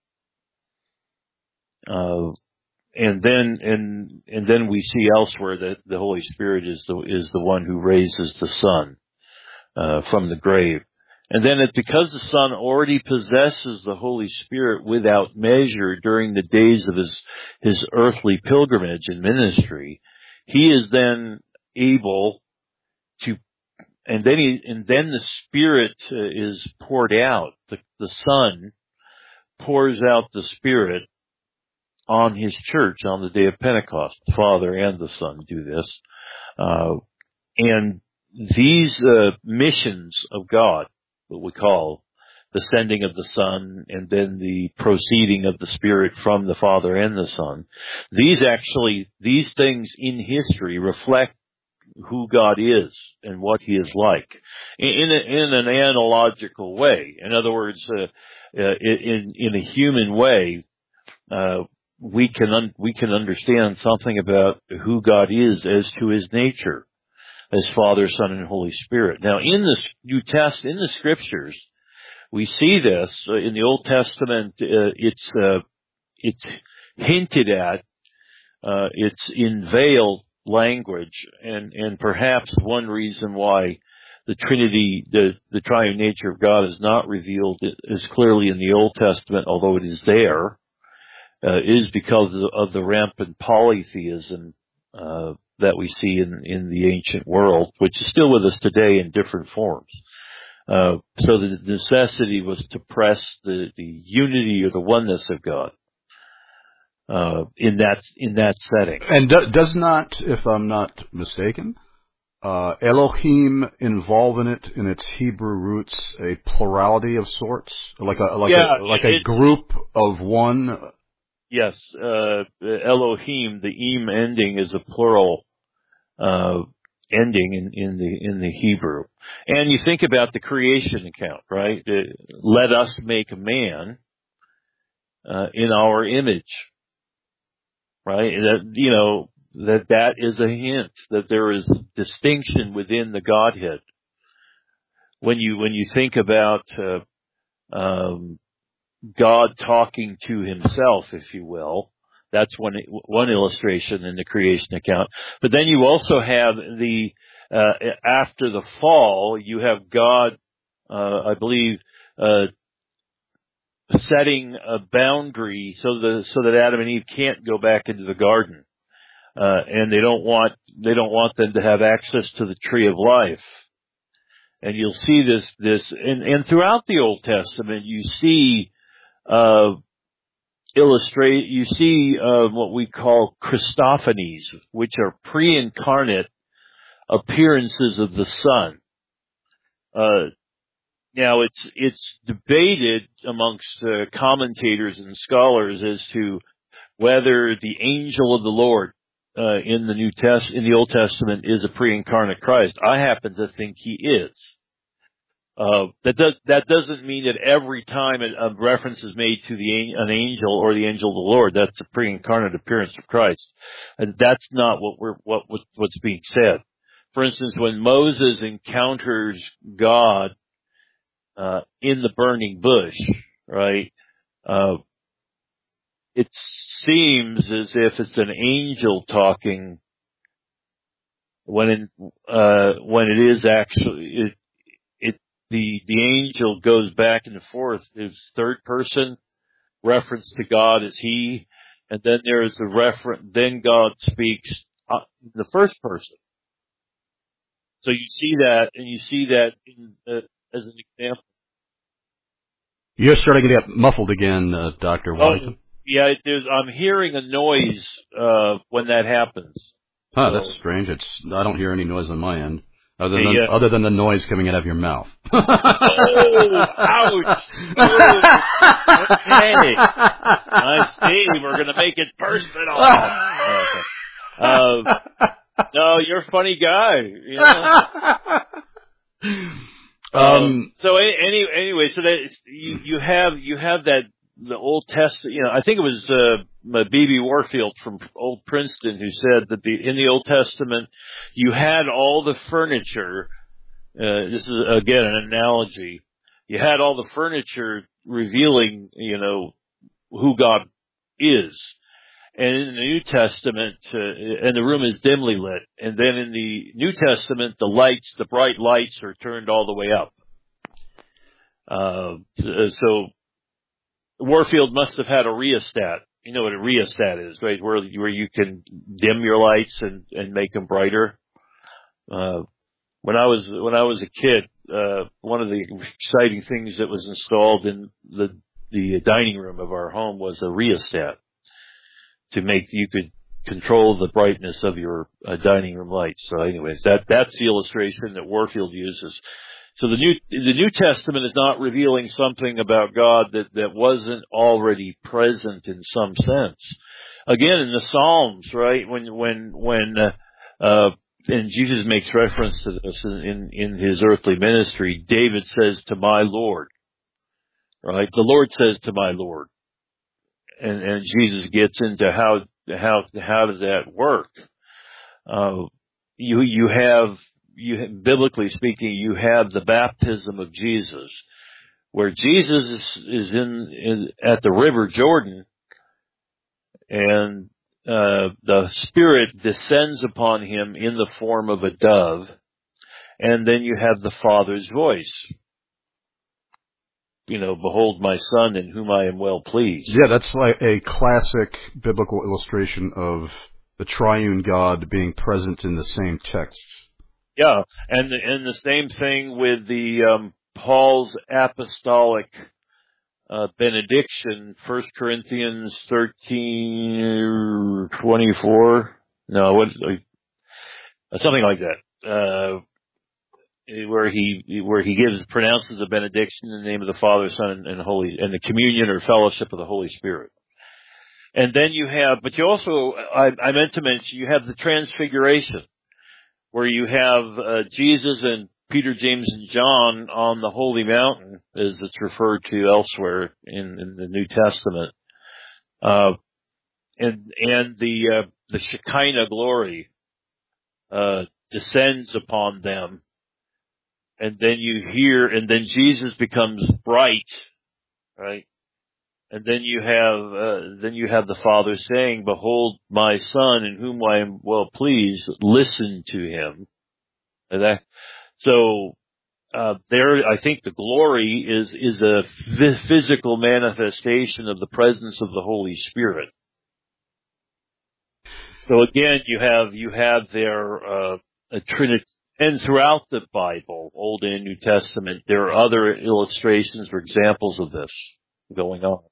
Uh, and then, and, and then we see elsewhere that the Holy Spirit is the, is the one who raises the Son, uh, from the grave. And then it's because the Son already possesses the Holy Spirit without measure during the days of his, his earthly pilgrimage and ministry, he is then able to, and then he, and then the Spirit uh, is poured out. The, the Son pours out the Spirit on his church on the day of Pentecost. The Father and the Son do this. Uh, and these uh, missions of God, what we call the sending of the Son and then the proceeding of the Spirit from the Father and the Son, these actually, these things in history reflect who God is and what he is like in, in, a, in an analogical way. In other words, uh, uh, in, in a human way, uh, we can, un, we can understand something about who God is as to his nature, as Father, Son, and Holy Spirit. Now, in the New Testament, in the Scriptures, we see this uh, in the Old Testament. Uh, it's uh, it's hinted at Uh, it's in veiled language, and, and perhaps one reason why the Trinity, the, the triune nature of God is not revealed as clearly in the Old Testament, although it is there, uh, is because of the, of the rampant polytheism uh, that we see in, in the ancient world, which is still with us today in different forms. Uh, so the necessity was to press the, the unity or the oneness of God uh, in that in that setting. And do, does not, if I'm not mistaken, uh, Elohim involve in it, in its Hebrew roots, a plurality of sorts, like a like yeah, a like a group of one. Yes, uh, Elohim, the im ending is a plural uh, ending in, in the in the Hebrew. And you think about the creation account, right? Uh, Let us make man uh, in our image, right? That, you know, that that is a hint that there is distinction within the Godhead. When you when you think about uh, um, God talking to himself, if you will, that's one one illustration in the creation account. But then you also have the uh, after the fall, you have God, uh, I believe, uh, setting a boundary so the so that Adam and Eve can't go back into the garden, uh, and they don't want they don't want them to have access to the tree of life. And you'll see this this and, and throughout the Old Testament, you see uh, illustrate you see uh, what we call Christophanies, which are pre-incarnate appearances of the Son. Uh, now it's it's debated amongst uh, commentators and scholars as to whether the angel of the Lord uh, in the New Test in the Old Testament is a pre-incarnate Christ. I happen to think he is. Uh, that does that doesn't mean that every time a, a reference is made to the an angel or the angel of the Lord, that's a pre-incarnate appearance of Christ, and that's not what we're what, what what's being said. For instance, when Moses encounters God uh, in the burning bush, right? Uh, it seems as if it's an angel talking when in, uh, when it is actually it, it the the angel goes back and forth. His third person reference to God as he, and then there is the reference. Then God speaks uh, in the first person. So you see that, and you see that in, uh, as an example. You're starting to get muffled again, uh, Doctor Waddington. Oh, yeah, there's, I'm hearing a noise uh, when that happens. Huh, so, that's strange. It's I don't hear any noise on my end, other than yeah. other than the noise coming out of your mouth. Oh, ouch! Oh, okay, I see. We're gonna make it personal. Uh, no, you're a funny guy. You know? um, um. So any anyway, so that you you have you have that the Old Testament. You know, I think it was uh, B B Warfield from Old Princeton who said that the in the Old Testament you had all the furniture. Uh, this is again an analogy. You had all the furniture revealing, you know, who God is. And in the New Testament, uh, and the room is dimly lit. And then in the New Testament, the lights, the bright lights are turned all the way up. Uh, so Warfield must have had a rheostat. You know what a rheostat is, right? Where, where you can dim your lights and, and make them brighter. Uh, when I was, when I was a kid, uh, one of the exciting things that was installed in the, the dining room of our home was a rheostat. To make, you could control the brightness of your uh, dining room lights. So anyways, that, that's the illustration that Warfield uses. So the New, the New Testament is not revealing something about God that, that wasn't already present in some sense. Again, in the Psalms, right, when, when, when, uh, uh, and Jesus makes reference to this in, in, in his earthly ministry, David says to my Lord, right? The Lord says to my Lord. And, and Jesus gets into how how how does that work? Uh, you you have you biblically speaking, you have the baptism of Jesus, where Jesus is, is in, in at the River Jordan, and uh, the Spirit descends upon him in the form of a dove, and then you have the Father's voice. You know, behold my Son in whom I am well pleased. Yeah, that's like a classic biblical illustration of the triune God being present in the same texts. Yeah, and the, and the same thing with the um, Paul's apostolic uh, benediction, First Corinthians thirteen twenty-four. No, what, uh, something like that. Uh, where he where he gives pronounces a benediction in the name of the Father, Son, and Holy, and the communion or fellowship of the Holy Spirit. And then you have, but you also, I, I meant to mention, you have the Transfiguration, where you have uh, Jesus and Peter, James, and John on the Holy Mountain, as it's referred to elsewhere in, in the New Testament, uh, and and the uh, the Shekinah glory uh, descends upon them. And then you hear, and then Jesus becomes bright, right? And then you have, uh, then you have the Father saying, "Behold, my Son, in whom I am well pleased. Listen to him." And that, so uh, there, I think the glory is is a physical manifestation of the presence of the Holy Spirit. So again, you have you have there uh, a Trinity. And throughout the Bible, Old and New Testament, there are other illustrations or examples of this going on.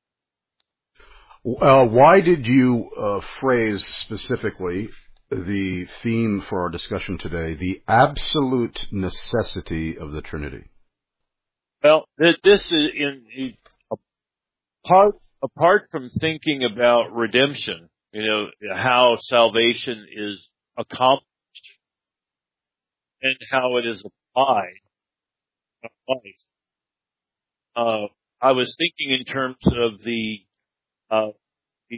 Uh, why did you uh, phrase specifically the theme for our discussion today, the absolute necessity of the Trinity? Well, this is in, in apart apart from thinking about redemption, you know, how salvation is accomplished and how it is applied in life. Uh, I was thinking in terms of the uh, the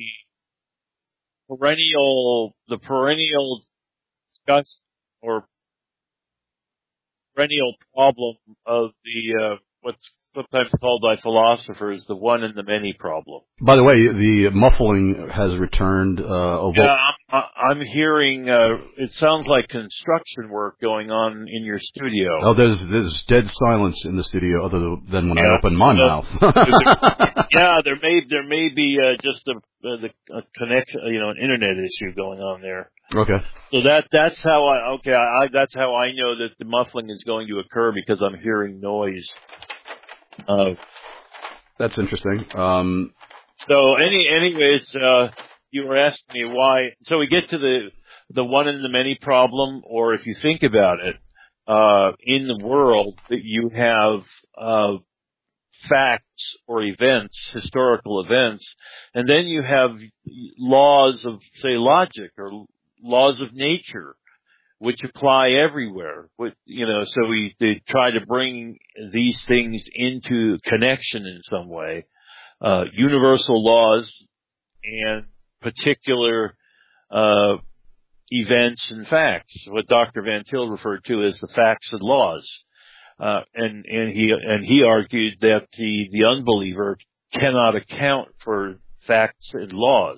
perennial the perennial discuss or perennial problem of the uh, what's sometimes called by philosophers the one and the many problem. By the way, the muffling has returned. Uh, yeah, I'm, I'm hearing. Uh, it sounds like construction work going on in your studio. Oh, there's there's dead silence in the studio, other than when yeah. I open my uh, mouth. yeah, there may there may be uh, just a, a, a connection, you know, an internet issue going on there. Okay. So that that's how I okay I, that's how I know that the muffling is going to occur because I'm hearing noise. Uh, that's interesting. Um, so any anyways, uh, you were asking me why. So we get to the the one and the many problem, or if you think about it, uh, in the world that you have uh, facts or events, historical events, and then you have laws of, say, logic or laws of nature, which apply everywhere. You know, so we they try to bring these things into connection in some way. Uh, universal laws and particular uh, events and facts, what Doctor Van Til referred to as the facts and laws. Uh, and, and he, and he argued that the, the unbeliever cannot account for facts and laws.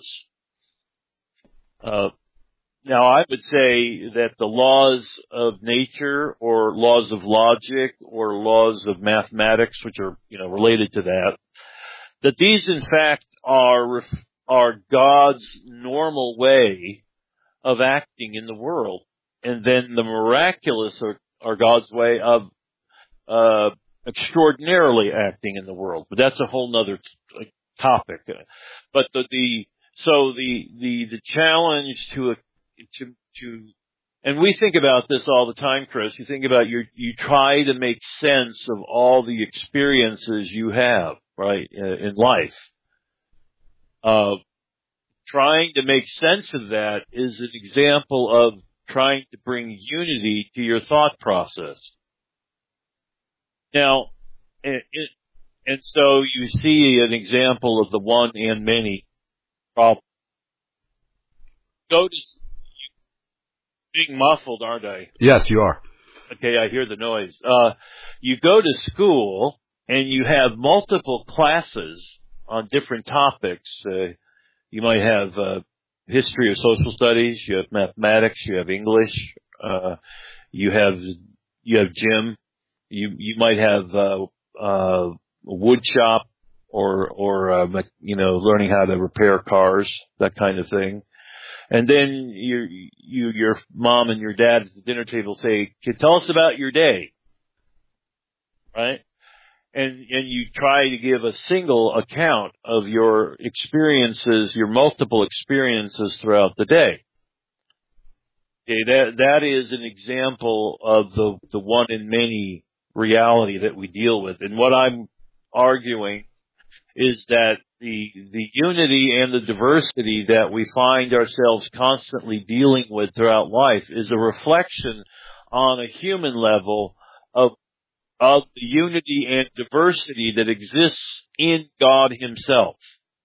Uh, now I would say that the laws of nature or laws of logic or laws of mathematics, which are, you know, related to that, that these in fact are, are God's normal way of acting in the world. And then the miraculous are, are God's way of Uh, extraordinarily acting in the world, but that's a whole nother t- topic. But the, the, so the, the, the challenge to, to, to, and we think about this all the time, Chris, you think about you, you try to make sense of all the experiences you have, right, in life. Uh, trying to make sense of that is an example of trying to bring unity to your thought process. Now, it, it, and so you see an example of the one and many problem. Go to, being muffled, aren't I? Yes, you are. Okay, I hear the noise. Uh, you go to school and you have multiple classes on different topics. Uh, you might have, uh, history of social studies, you have mathematics, you have English, uh, you have, you have gym, you, you might have, uh, uh, a wood shop or, or, uh, you know, learning how to repair cars, that kind of thing. And then your, you, your mom and your dad at the dinner table say, tell us about your day. Right? And, and you try to give a single account of your experiences, your multiple experiences throughout the day. Okay, that, that is an example of the, the one in many reality that we deal with. And what I'm arguing is that the, the unity and the diversity that we find ourselves constantly dealing with throughout life is a reflection on a human level of, of the unity and diversity that exists in God Himself.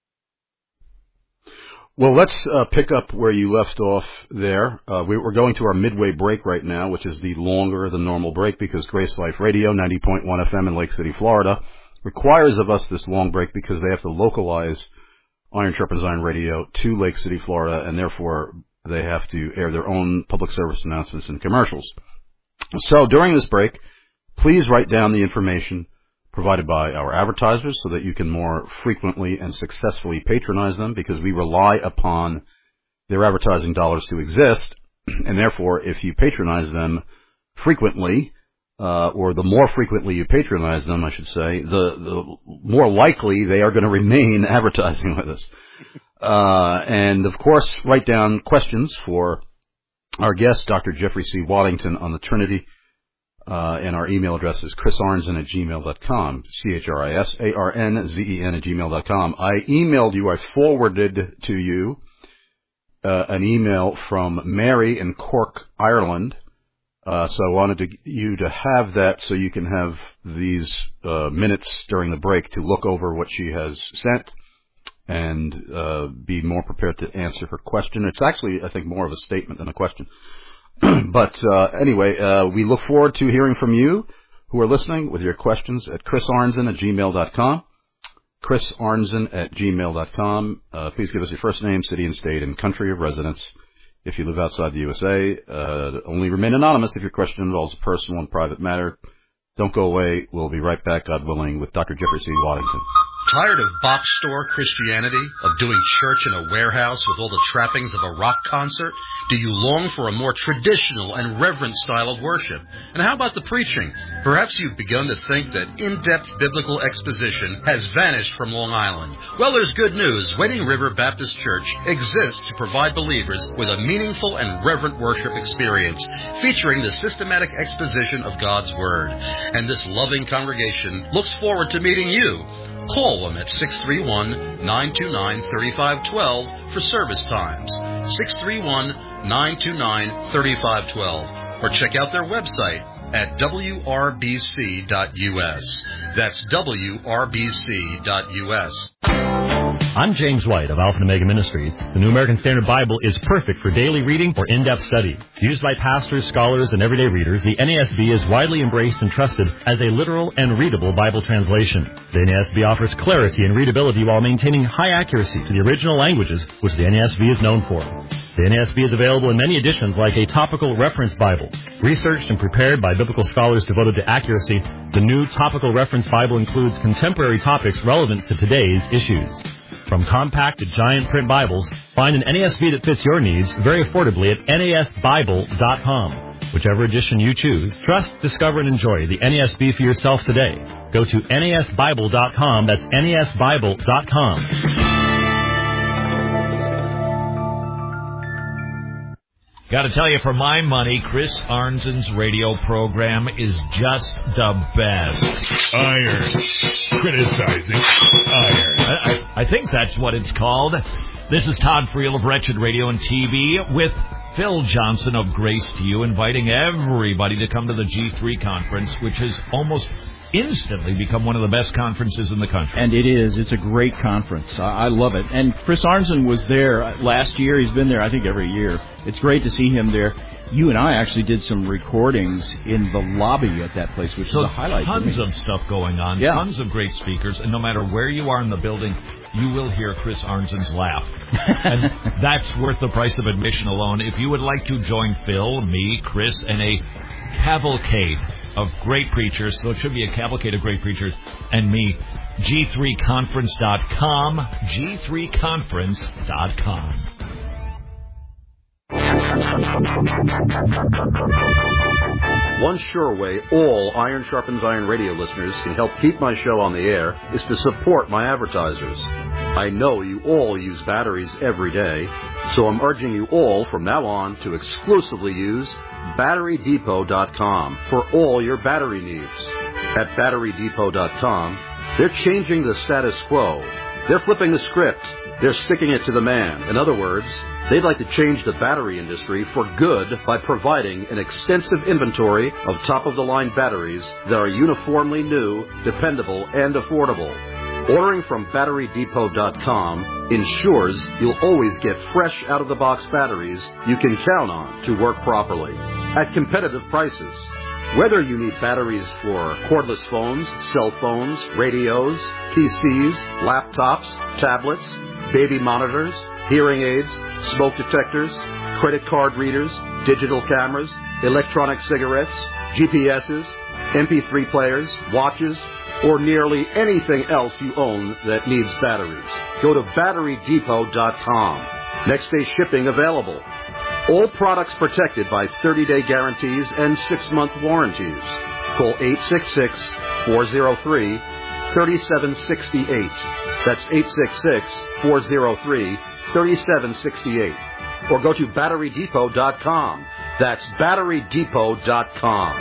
Well, let's uh, pick up where you left off there. Uh, we, we're going to our midway break right now, which is the longer than normal break because Grace Life Radio, ninety point one F M in Lake City, Florida, requires of us this long break because they have to localize Iron Sharpens Iron Radio to Lake City, Florida, and therefore they have to air their own public service announcements and commercials. So during this break, please write down the information provided by our advertisers so that you can more frequently and successfully patronize them because we rely upon their advertising dollars to exist, and therefore if you patronize them frequently, Uh, or the more frequently you patronize them, I should say, the, the more likely they are going to remain advertising with us. Uh, and, of course, write down questions for our guest, Doctor Jeffrey C. Waddington, on the Trinity. Uh, and our email address is chris arnzen at gmail dot com, C H R I S A R N Z E N at gmail dot com. I emailed you, I forwarded to you uh, an email from Mary in Cork, Ireland. Uh, so I wanted to, you to have that so you can have these uh, minutes during the break to look over what she has sent and uh, be more prepared to answer her question. It's actually, I think, more of a statement than a question. But uh, anyway, uh, we look forward to hearing from you who are listening with your questions at chris arnzen at gmail dot com. chris arnzen at gmail dot com. Uh, please give us your first name, city and state, and country of residence. If you live outside the U S A, uh, only remain anonymous if your question involves a personal and private matter. Don't go away. We'll be right back, God willing, with Doctor Jeffrey C. Waddington. Tired of box store Christianity, of doing church in a warehouse with all the trappings of a rock concert? Do you long for a more traditional and reverent style of worship? And how about the preaching? Perhaps you've begun to think that in-depth biblical exposition has vanished from Long Island. Well, there's good news. Wading River Baptist Church exists to provide believers with a meaningful and reverent worship experience, featuring the systematic exposition of God's Word. And this loving congregation looks forward to meeting you. Call them at six three one, nine two nine, three five one two for service times, six three one, nine two nine, three five one two, or check out their website at w r b c dot u s. That's w r b c dot u s. I'm James White of Alpha and Omega Ministries. The New American Standard Bible is perfect for daily reading or in-depth study. Used by pastors, scholars, and everyday readers, the N A S B is widely embraced and trusted as a literal and readable Bible translation. The N A S B offers clarity and readability while maintaining high accuracy to the original languages, which the N A S B is known for. The N A S B is available in many editions like a topical reference Bible. Researched and prepared by biblical scholars devoted to accuracy, the new topical reference Bible includes contemporary topics relevant to today's issues. From compact to giant print Bibles, find an N A S B that fits your needs very affordably at N A S Bible dot com. Whichever edition you choose, trust, discover, and enjoy the N A S B for yourself today. Go to N A S Bible dot com. That's N A S Bible dot com. Got to tell you, for my money, Chris Arnzen's radio program is just the best. Iron. Criticizing iron. I, I, I think that's what it's called. This is Todd Friel of Wretched Radio and T V with Phil Johnson of Grace to You, inviting everybody to come to the G three conference, which has almost instantly become one of the best conferences in the country. And it is. It's a great conference. I, I love it. And Chris Arnzen was there last year. He's been there, I think, every year. It's great to see him there. you and I actually did some recordings in the lobby at that place, which so is a highlight. Tons of stuff going on, yeah. Tons of great speakers, and no matter where you are in the building, you will hear Chris Arnzen's laugh. And that's worth the price of admission alone. If you would like to join Phil, me, Chris, and a cavalcade of great preachers, so it should be a cavalcade of great preachers, and me, G three conference dot com, G three conference dot com. One sure way all Iron Sharpens Iron radio listeners can help keep my show on the air is to support my advertisers. I know you all use batteries every day, so I'm urging you all from now on to exclusively use battery depot dot com for all your battery needs. At battery depot dot com, they're changing the status quo. They're flipping the script. They're sticking it to the man. In other words, they'd like to change the battery industry for good by providing an extensive inventory of top-of-the-line batteries that are uniformly new, dependable, and affordable. Ordering from battery depot dot com ensures you'll always get fresh out-of-the-box batteries you can count on to work properly at competitive prices. Whether you need batteries for cordless phones, cell phones, radios, P Cs, laptops, tablets, baby monitors, hearing aids, smoke detectors, credit card readers, digital cameras, electronic cigarettes, G P S's, M P three players, watches, or nearly anything else you own that needs batteries, go to battery depot dot com. Next day shipping available. All products protected by thirty-day guarantees and six-month warranties. Call eight six six, four oh three, three seven six eight. That's eight six six, four oh three, three seven six eight. Or go to battery depot dot com. That's battery depot dot com.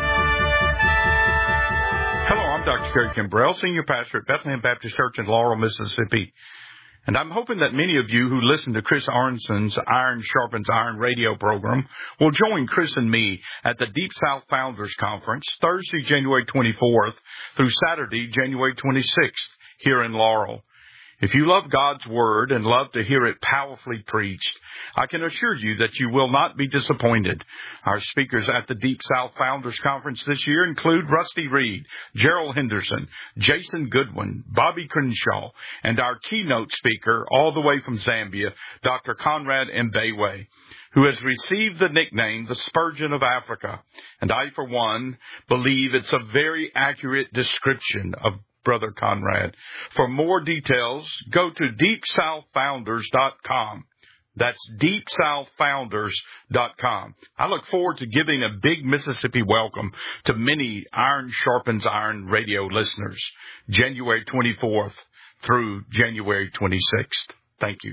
Hello, I'm Doctor Kerry Kimbrell, Senior Pastor at Bethlehem Baptist Church in Laurel, Mississippi. And I'm hoping that many of you who listen to Chris Arnzen's Iron Sharpens Iron radio program will join Chris and me at the Deep South Founders Conference Thursday, January twenty-fourth through Saturday, January twenty-sixth here in Laurel. If you love God's Word and love to hear it powerfully preached, I can assure you that you will not be disappointed. Our speakers at the Deep South Founders Conference this year include Rusty Reed, Gerald Henderson, Jason Goodwin, Bobby Crenshaw, and our keynote speaker all the way from Zambia, Doctor Conrad Mbewe, who has received the nickname the Spurgeon of Africa. And I, for one, believe it's a very accurate description of Brother Conrad. For more details, go to deep south founders dot com. That's deep south founders dot com. I look forward to giving a big Mississippi welcome to many Iron Sharpens Iron radio listeners, January twenty-fourth through January twenty-sixth. Thank you.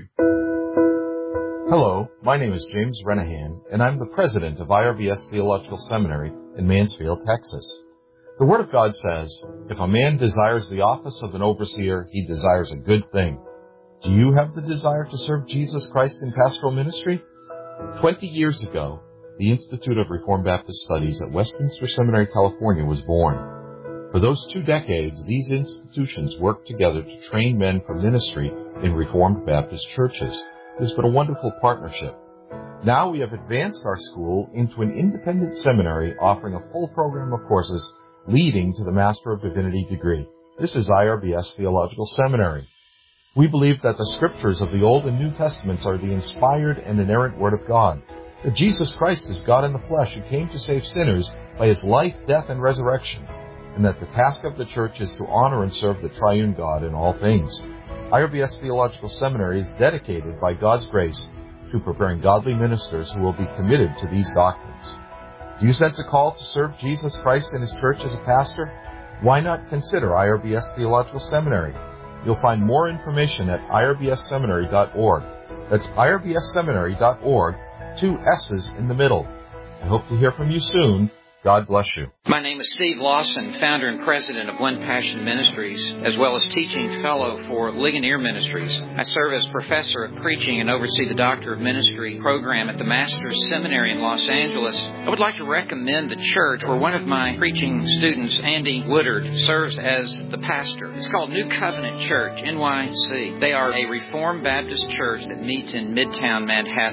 Hello, my name is James Renahan, and I'm the president of I R B S Theological Seminary in Mansfield, Texas. The Word of God says, if a man desires the office of an overseer, he desires a good thing. Do you have the desire to serve Jesus Christ in pastoral ministry? Twenty years ago, the Institute of Reformed Baptist Studies at Westminster Seminary, California was born. For those two decades, these institutions worked together to train men for ministry in Reformed Baptist churches. It has been a wonderful partnership. Now we have advanced our school into an independent seminary offering a full program of courses leading to the Master of Divinity degree. This is I R B S Theological Seminary. We believe that the scriptures of the Old and New Testaments are the inspired and inerrant Word of God, that Jesus Christ is God in the flesh who came to save sinners by his life, death, and resurrection, and that the task of the church is to honor and serve the triune God in all things. I R B S Theological Seminary is dedicated by God's grace to preparing godly ministers who will be committed to these doctrines. Do you sense a call to serve Jesus Christ in his church as a pastor? Why not consider I R B S Theological Seminary? You'll find more information at I R B S seminary dot org. That's I R B S seminary dot org, two S's in the middle. I hope to hear from you soon. God bless you. My name is Steve Lawson, founder and president of One Passion Ministries, as well as teaching fellow for Ligonier Ministries. I serve as professor of preaching and oversee the Doctor of Ministry program at the Master's Seminary in Los Angeles. I would like to recommend the church where one of my preaching students, Andy Woodard, serves as the pastor. It's called New Covenant Church, N Y C. They are a Reformed Baptist church that meets in Midtown Manhattan.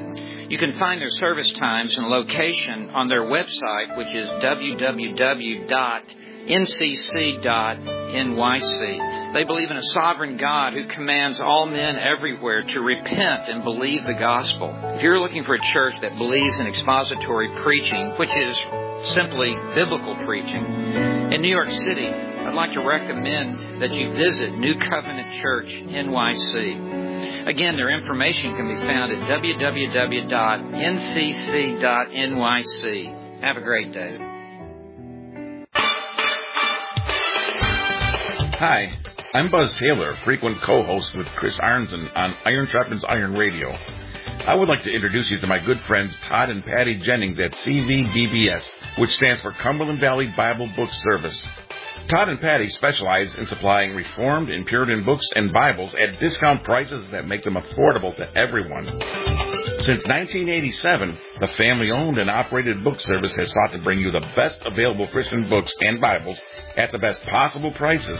You can find their service times and location on their website, which is w w w dot n c c dot n y c. They believe in a sovereign God who commands all men everywhere to repent and believe the gospel. If you're looking for a church that believes in expository preaching, which is simply biblical preaching, in New York City, I'd like to recommend that you visit New Covenant Church N Y C. Again, their information can be found at w w w dot n c c dot n y c. Have a great day. Hi, I'm Buzz Taylor, frequent co-host with Chris Arnson on Iron Sharpens Iron Radio. I would like to introduce you to my good friends Todd and Patty Jennings at C V B B S, which stands for Cumberland Valley Bible Book Service. Todd and Patty specialize in supplying Reformed and Puritan books and Bibles at discount prices that make them affordable to everyone. Since nineteen eighty-seven, the family-owned and operated book service has sought to bring you the best available Christian books and Bibles at the best possible prices.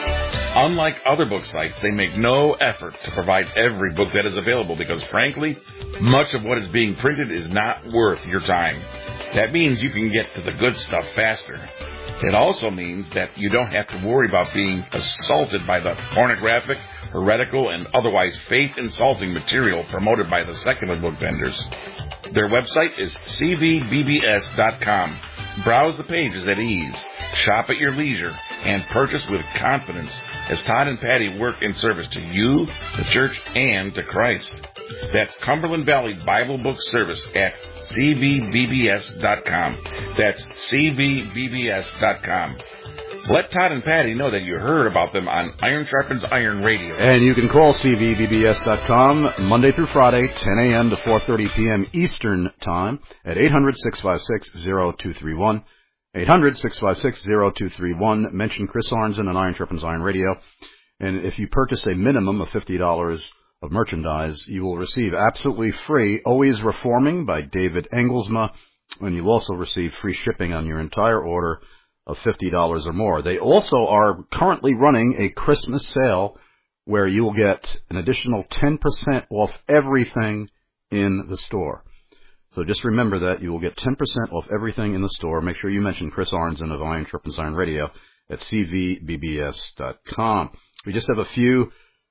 Unlike other book sites, they make no effort to provide every book that is available because, frankly, much of what is being printed is not worth your time. That means you can get to the good stuff faster. It also means that you don't have to worry about being assaulted by the pornographic, heretical, and otherwise faith-insulting material promoted by the secular book vendors. Their website is c v b b s dot com. Browse the pages at ease, shop at your leisure, and purchase with confidence as Todd and Patty work in service to you, the church, and to Christ. That's Cumberland Valley Bible Book Service at c v b b s dot com. That's c v b b s dot com. Let Todd and Patty know that you heard about them on Iron Sharpens Iron Radio. And you can call c v b b s dot com Monday through Friday, ten a.m. to four thirty p.m. Eastern Time at eight hundred, six five six, zero two three one. eight hundred, six five six, zero two three one. Mention Chris Arnson on Iron Sharpens Iron Radio. And if you purchase a minimum of fifty dollars of merchandise, you will receive absolutely free Always Reforming by David Engelsma, and you'll also receive free shipping on your entire order of fifty dollars or more. They also are currently running a Christmas sale where you will get an additional ten percent off everything in the store. So just remember that you will get ten percent off everything in the store. Make sure you mention Chris Arnson of Iron Sharpens Iron Radio at c v b b s dot com. We just have a few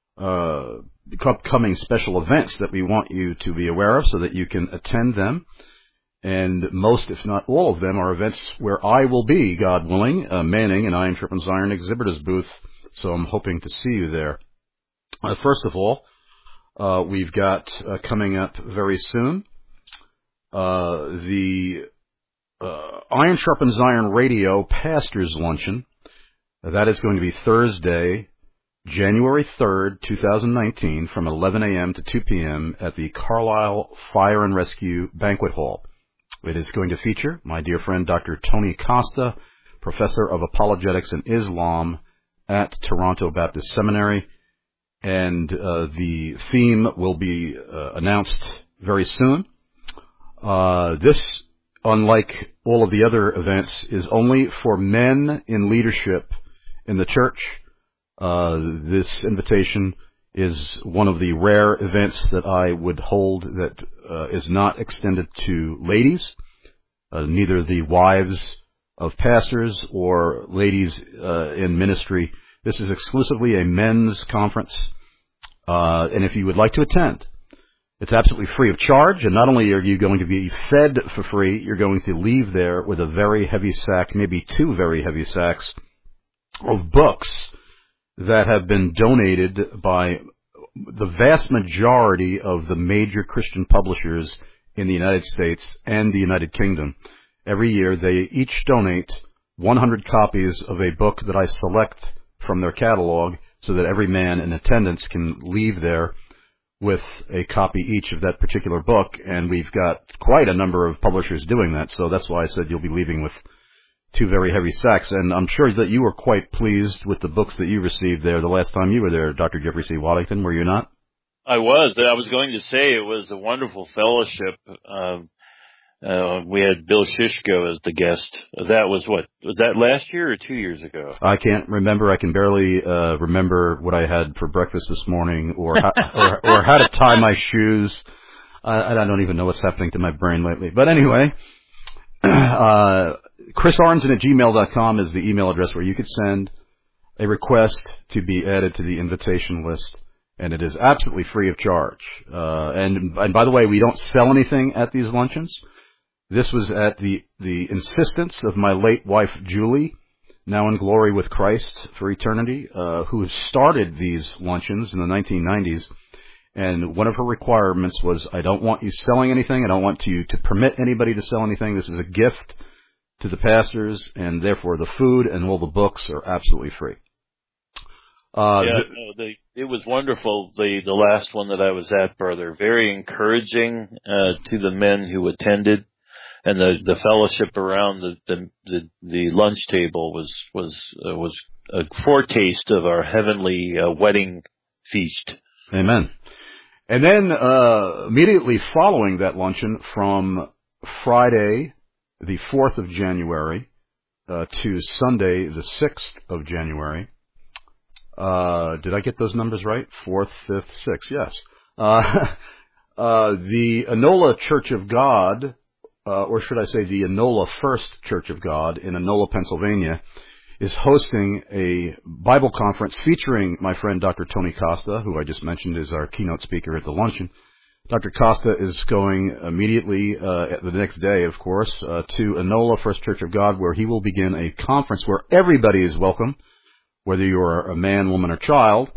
uh, upcoming special events that we want you to be aware of so that you can attend them. And most, if not all of them, are events where I will be, God willing, uh, manning an Iron Sharpens Iron exhibitor's booth. So I'm hoping to see you there. Uh, first of all, uh, we've got uh, coming up very soon uh, the uh, Iron Sharpens Iron Radio Pastors Luncheon. Uh, that is going to be Thursday, January third, twenty nineteen, from eleven a.m. to two p.m. at the Carlisle Fire and Rescue Banquet Hall. It is going to feature my dear friend Doctor Tony Costa, Professor of Apologetics and Islam at Toronto Baptist Seminary, and uh, the theme will be uh, announced very soon. Uh, this, unlike all of the other events, is only for men in leadership in the church. Uh, this invitation is one of the rare events that I would hold that uh, is not extended to ladies, uh, neither the wives of pastors or ladies uh, in ministry. This is exclusively a men's conference, uh, and if you would like to attend, it's absolutely free of charge, and not only are you going to be fed for free, you're going to leave there with a very heavy sack, maybe two very heavy sacks of books that have been donated by the vast majority of the major Christian publishers in the United States and the United Kingdom. Every year they each donate one hundred copies of a book that I select from their catalog so that every man in attendance can leave there with a copy each of that particular book, and we've got quite a number of publishers doing that, so that's why I said you'll be leaving with two very heavy sacks, and I'm sure that you were quite pleased with the books that you received there the last time you were there, Doctor Jeffrey C. Waddington, were you not? I was. I was going to say it was a wonderful fellowship. Um, uh, we had Bill Shishko as the guest. That was what? Was that last year or two years ago? I can't remember. I can barely uh, remember what I had for breakfast this morning or how, or, or how to tie my shoes. I, I don't even know what's happening to my brain lately. But anyway, uh, Chris Arnzen at gmail dot com is the email address where you could send a request to be added to the invitation list, and it is absolutely free of charge. Uh, and, and by the way, we don't sell anything at these luncheons. This was at the, the insistence of my late wife, Julie, now in glory with Christ for eternity, uh, who started these luncheons in the nineteen nineties. And one of her requirements was, I don't want you selling anything. I don't want you to permit anybody to sell anything. This is a gift to the pastors, and therefore the food and all the books are absolutely free. Uh, yeah, no, they, it was wonderful. The the last one that I was at, brother, very encouraging uh, to the men who attended, and the, the fellowship around the the, the, the lunch table was was uh, was a foretaste of our heavenly uh, wedding feast. Amen. And then uh, immediately following that luncheon, from Friday, the fourth of January, uh, to Sunday, the sixth of January. Uh, did I get those numbers right? Fourth, fifth, sixth, yes. Uh, uh, the Enola Church of God, uh, or should I say the Enola First Church of God in Enola, Pennsylvania, is hosting a Bible conference featuring my friend Doctor Tony Costa, who I just mentioned is our keynote speaker at the luncheon. Doctor Costa is going immediately, uh, the next day, of course, uh, to Enola First Church of God, where he will begin a conference where everybody is welcome, whether you're a man, woman, or child,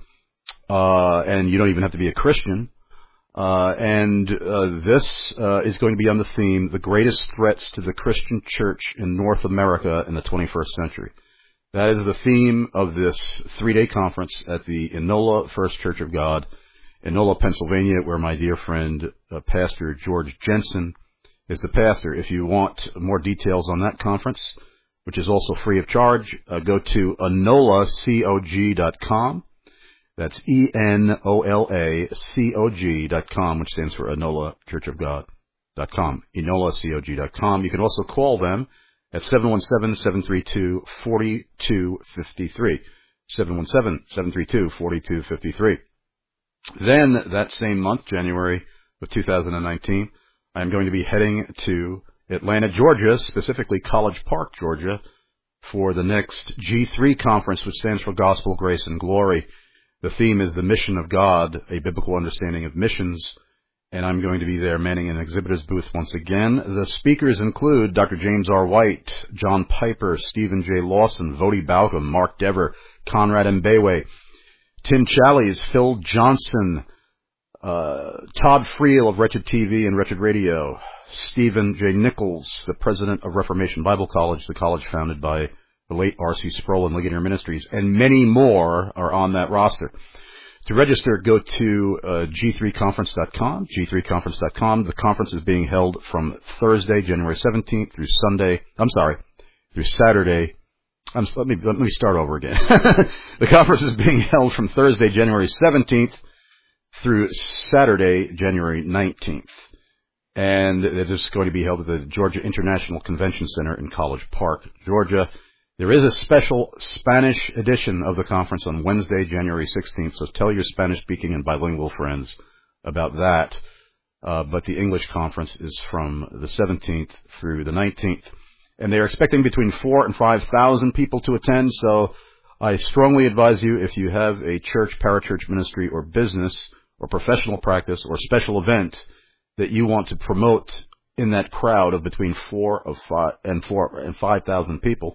uh, and you don't even have to be a Christian. Uh, and uh, this uh, is going to be on the theme, The Greatest Threats to the Christian Church in North America in the twenty-first century. That is the theme of this three-day conference at the Enola First Church of God, Enola, Pennsylvania, where my dear friend, uh, Pastor George Jensen, is the pastor. If you want more details on that conference, which is also free of charge, uh, go to enola cog dot com. That's E N O L A C O G dot com, which stands for Enola Church of God dot com. enola cog dot com. You can also call them at seven one seven, seven three two, four two five three. seven one seven, seven three two, four two five three. Then, that same month, January of two thousand nineteen, I'm going to be heading to Atlanta, Georgia, specifically College Park, Georgia, for the next G three conference, which stands for Gospel, Grace, and Glory. The theme is the mission of God, a biblical understanding of missions, and I'm going to be there manning an exhibitor's booth once again. The speakers include Doctor James R. White, John Piper, Stephen J. Lawson, Vodi Balcom, Mark Dever, Conrad Mbewe, Tim Challies, Phil Johnson, uh, Todd Friel of Wretched T V and Wretched Radio, Stephen J. Nichols, the president of Reformation Bible College, the college founded by the late R C Sproul and Ligonier Ministries, and many more are on that roster. To register, go to uh, G three conference dot com, G three conference dot com. The conference is being held from Thursday, January seventeenth, through Sunday, I'm sorry, through Saturday. I'm, let me let me start over again. The conference is being held from Thursday, January seventeenth, through Saturday, January nineteenth. And it is going to be held at the Georgia International Convention Center in College Park, Georgia. There is a special Spanish edition of the conference on Wednesday, January sixteenth, so tell your Spanish-speaking and bilingual friends about that. Uh, but the English conference is from the seventeenth through the nineteenth. And they're expecting between four and five thousand people to attend, so I strongly advise you, if you have a church, parachurch ministry, or business, or professional practice, or special event that you want to promote in that crowd of between four of five and four and five thousand people,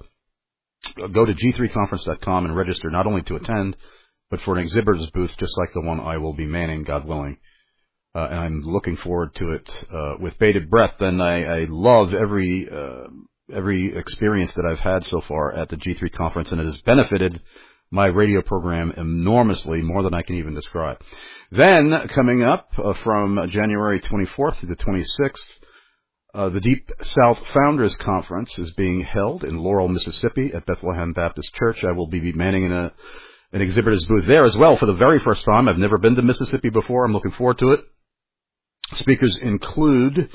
go to G three conference dot com and register not only to attend, but for an exhibitor's booth, just like the one I will be manning, God willing. Uh, and I'm looking forward to it uh, with bated breath. And I, I love every uh, every experience that I've had so far at the G three conference, and it has benefited my radio program enormously, more than I can even describe. Then, coming up uh, from January twenty-fourth to the twenty-sixth, Uh, the Deep South Founders Conference is being held in Laurel, Mississippi at Bethlehem Baptist Church. I will be manning in a, an exhibitor's booth there as well for the very first time. I've never been to Mississippi before. I'm looking forward to it. Speakers include,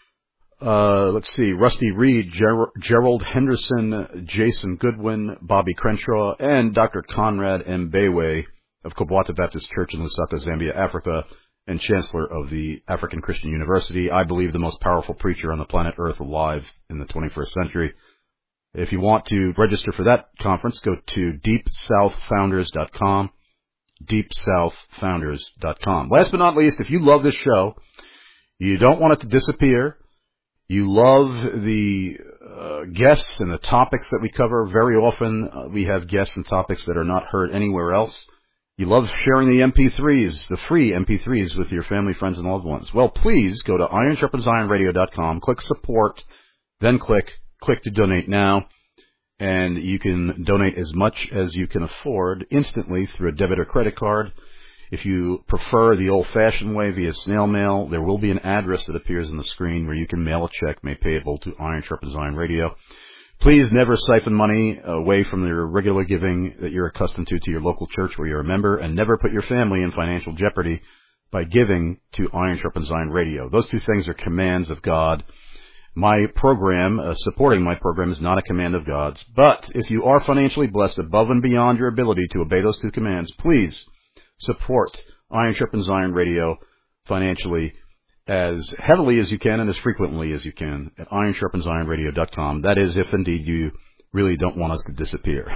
uh, let's see, Rusty Reed, Ger- Gerald Henderson, Jason Goodwin, Bobby Crenshaw, and Doctor Conrad Mbewe of Kobwata Baptist Church in Lusaka, Zambia, Africa. and Chancellor of the African Christian University. I believe the most powerful preacher on the planet Earth alive in the twenty-first century. If you want to register for that conference, go to deep south founders dot com, deep south founders dot com. Last but not least, if you love this show, you don't want it to disappear, you love the uh, guests and the topics that we cover. Very often uh, we have guests and topics that are not heard anywhere else. You love sharing the M P threes, the free M P threes with your family, friends, and loved ones. Well, please go to iron sharpens iron radio dot com, click support, then click click to donate now, and you can donate as much as you can afford instantly through a debit or credit card. If you prefer the old-fashioned way via snail mail, there will be an address that appears on the screen where you can mail a check made payable to Iron Sharpens Iron Radio. Please never siphon money away from your regular giving that you're accustomed to to your local church where you're a member, and never put your family in financial jeopardy by giving to Iron Sharpens Iron Radio. Those two things are commands of God. My program, uh, supporting my program, is not a command of God's. But if you are financially blessed above and beyond your ability to obey those two commands, please support Iron Sharpens Iron Radio financially as heavily as you can and as frequently as you can at iron sharpens iron radio dot com. That is, if indeed you really don't want us to disappear.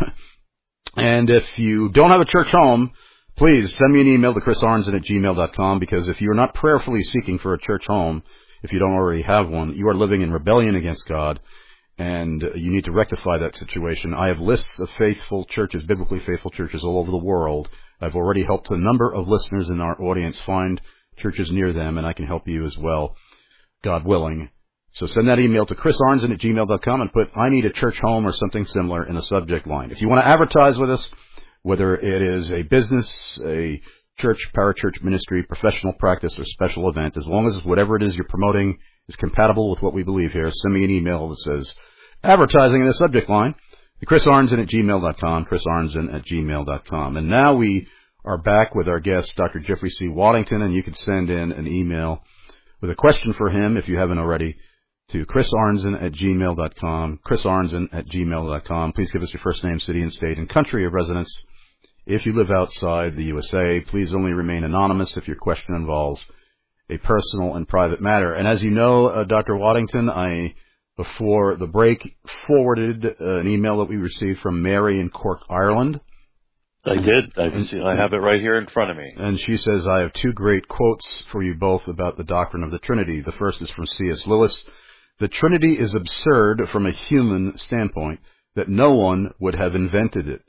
And if you don't have a church home, please send me an email to chris arnzen at gmail dot com, because if you're not prayerfully seeking for a church home, if you don't already have one, you are living in rebellion against God, and you need to rectify that situation. I have lists of faithful churches, biblically faithful churches all over the world. I've already helped a number of listeners in our audience find churches near them, and I can help you as well, God willing. So send that email to chris arnzen at gmail dot com and put, I need a church home or something similar in the subject line. If you want to advertise with us, whether it is a business, a church, parachurch ministry, professional practice, or special event, as long as whatever it is you're promoting is compatible with what we believe here, send me an email that says advertising in the subject line to chris arnzen at gmail dot com, chris arnzen at gmail dot com. And now we are back with our guest, Doctor Jeffrey C. Waddington, and you can send in an email with a question for him, if you haven't already, to chris arnzen at gmail dot com, chris arnzen at gmail dot com. Please give us your first name, city and state, and country of residence. If you live outside the U S A, please only remain anonymous if your question involves a personal and private matter. And as you know, uh, Doctor Waddington, I, before the break, forwarded uh, an email that we received from Mary in Cork, Ireland. I did. I, see, I have it right here in front of me. And she says, I have two great quotes for you both about the doctrine of the Trinity. The first is from C S Lewis. The Trinity is absurd from a human standpoint, that no one would have invented it.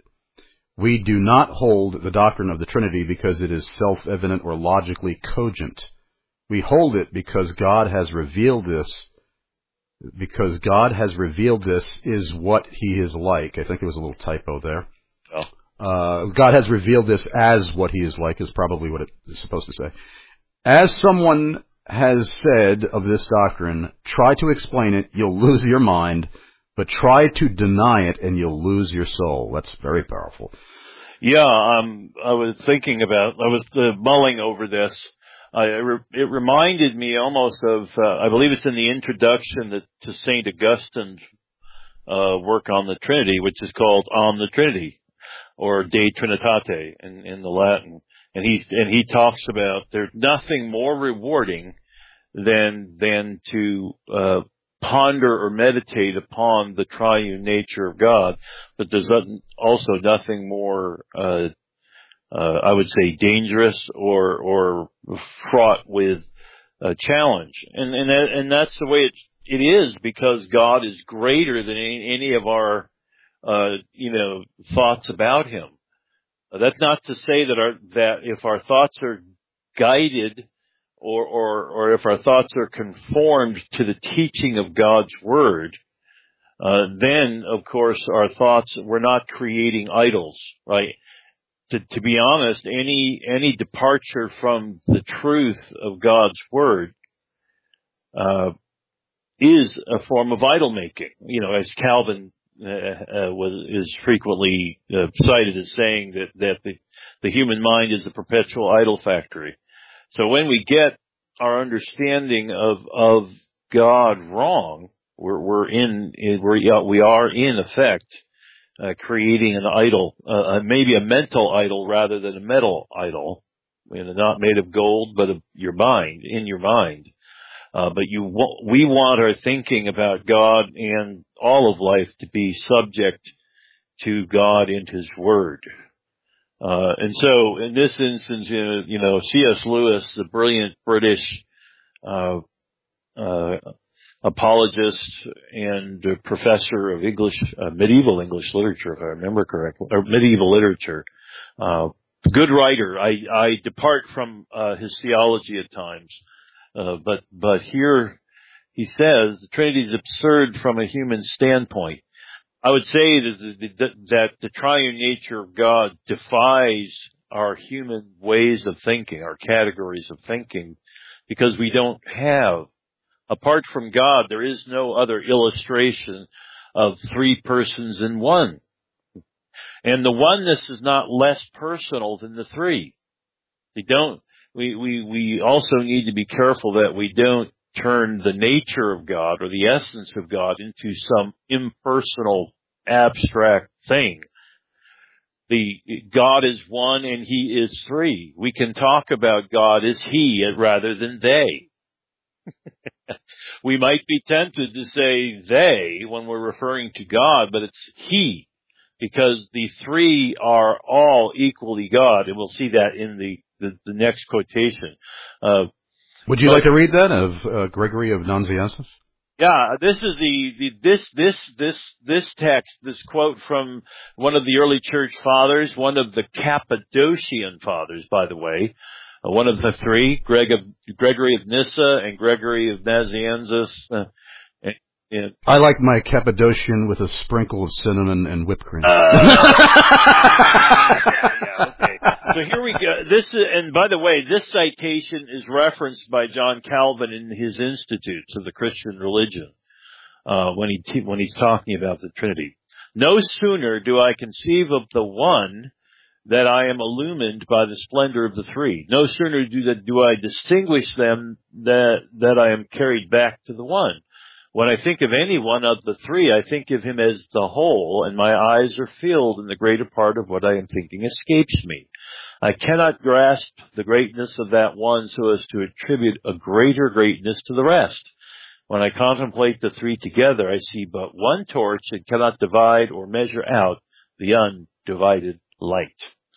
We do not hold the doctrine of the Trinity because it is self-evident or logically cogent. We hold it because God has revealed this, because God has revealed this is what he is like. I think there was a little typo there. Oh. Uh, God has revealed this as what he is like is probably what it is supposed to say. As someone has said of this doctrine, try to explain it, you'll lose your mind, but try to deny it and you'll lose your soul. That's very powerful. Yeah, um, I was thinking about, I was uh, mulling over this. Uh, it, re- it reminded me almost of, uh, I believe it's in the introduction that, to Saint Augustine's uh, work on the Trinity, which is called On the Trinity, or De Trinitate in, in the Latin. And he's, and he talks about there's nothing more rewarding than, than to, uh, ponder or meditate upon the triune nature of God, but there's also nothing more, uh, uh, I would say dangerous or, or fraught with a challenge. And, and, that, and that's the way it, it is, because God is greater than any, any of our, uh, you know, thoughts about him. That's not to say that our, that if our thoughts are guided or, or, or if our thoughts are conformed to the teaching of God's Word, uh, then, of course, our thoughts, we're not creating idols, right? To, to be honest, any, any departure from the truth of God's Word, uh, is a form of idol making, you know, as Calvin Uh, uh, was, is frequently uh, cited as saying that, that the, the human mind is a perpetual idol factory. So when we get our understanding of, of God wrong, we're, we're in, we're, we are in effect, uh, creating an idol, uh, maybe a mental idol rather than a metal idol, you know, not made of gold, but of your mind, in your mind. Uh, but you, we want our thinking about God and all of life to be subject to God and His Word. Uh, and so in this instance, you know, C S Lewis, the brilliant British, uh, uh, apologist and uh, professor of English, uh, medieval English literature, if I remember correctly, or medieval literature, uh, good writer. I, I depart from, uh, his theology at times. Uh, but, but here he says the Trinity is absurd from a human standpoint. I would say that, that the triune nature of God defies our human ways of thinking, our categories of thinking, because we don't have, apart from God, there is no other illustration of three persons in one. And the oneness is not less personal than the three. They don't, we, we, we also need to be careful that we don't turn the nature of God or the essence of God into some impersonal, abstract thing. The God is one and He is three. We can talk about God as He rather than they. We might be tempted to say they when we're referring to God, but it's He, because the three are all equally God, and we'll see that in the the, the next quotation. Uh, Would you but, like to read that of uh, Gregory of Nazianzus? Yeah, this is the, the this this this this text, this quote from one of the early church fathers, one of the Cappadocian fathers, by the way, uh, one of the three, Greg of, Gregory of Nyssa and Gregory of Nazianzus. Uh, and, and, I like my Cappadocian with a sprinkle of cinnamon and whipped cream. Uh, yeah, yeah, okay. So here we go. This is, and by the way, this citation is referenced by John Calvin in his Institutes of the Christian Religion, uh, when he when he's talking about the Trinity. No sooner do I conceive of the one that I am illumined by the splendor of the three. No sooner do that do I distinguish them that that I am carried back to the one. When I think of any one of the three, I think of him as the whole, and my eyes are filled, and the greater part of what I am thinking escapes me. I cannot grasp the greatness of that one so as to attribute a greater greatness to the rest. When I contemplate the three together, I see but one torch and cannot divide or measure out the undivided light.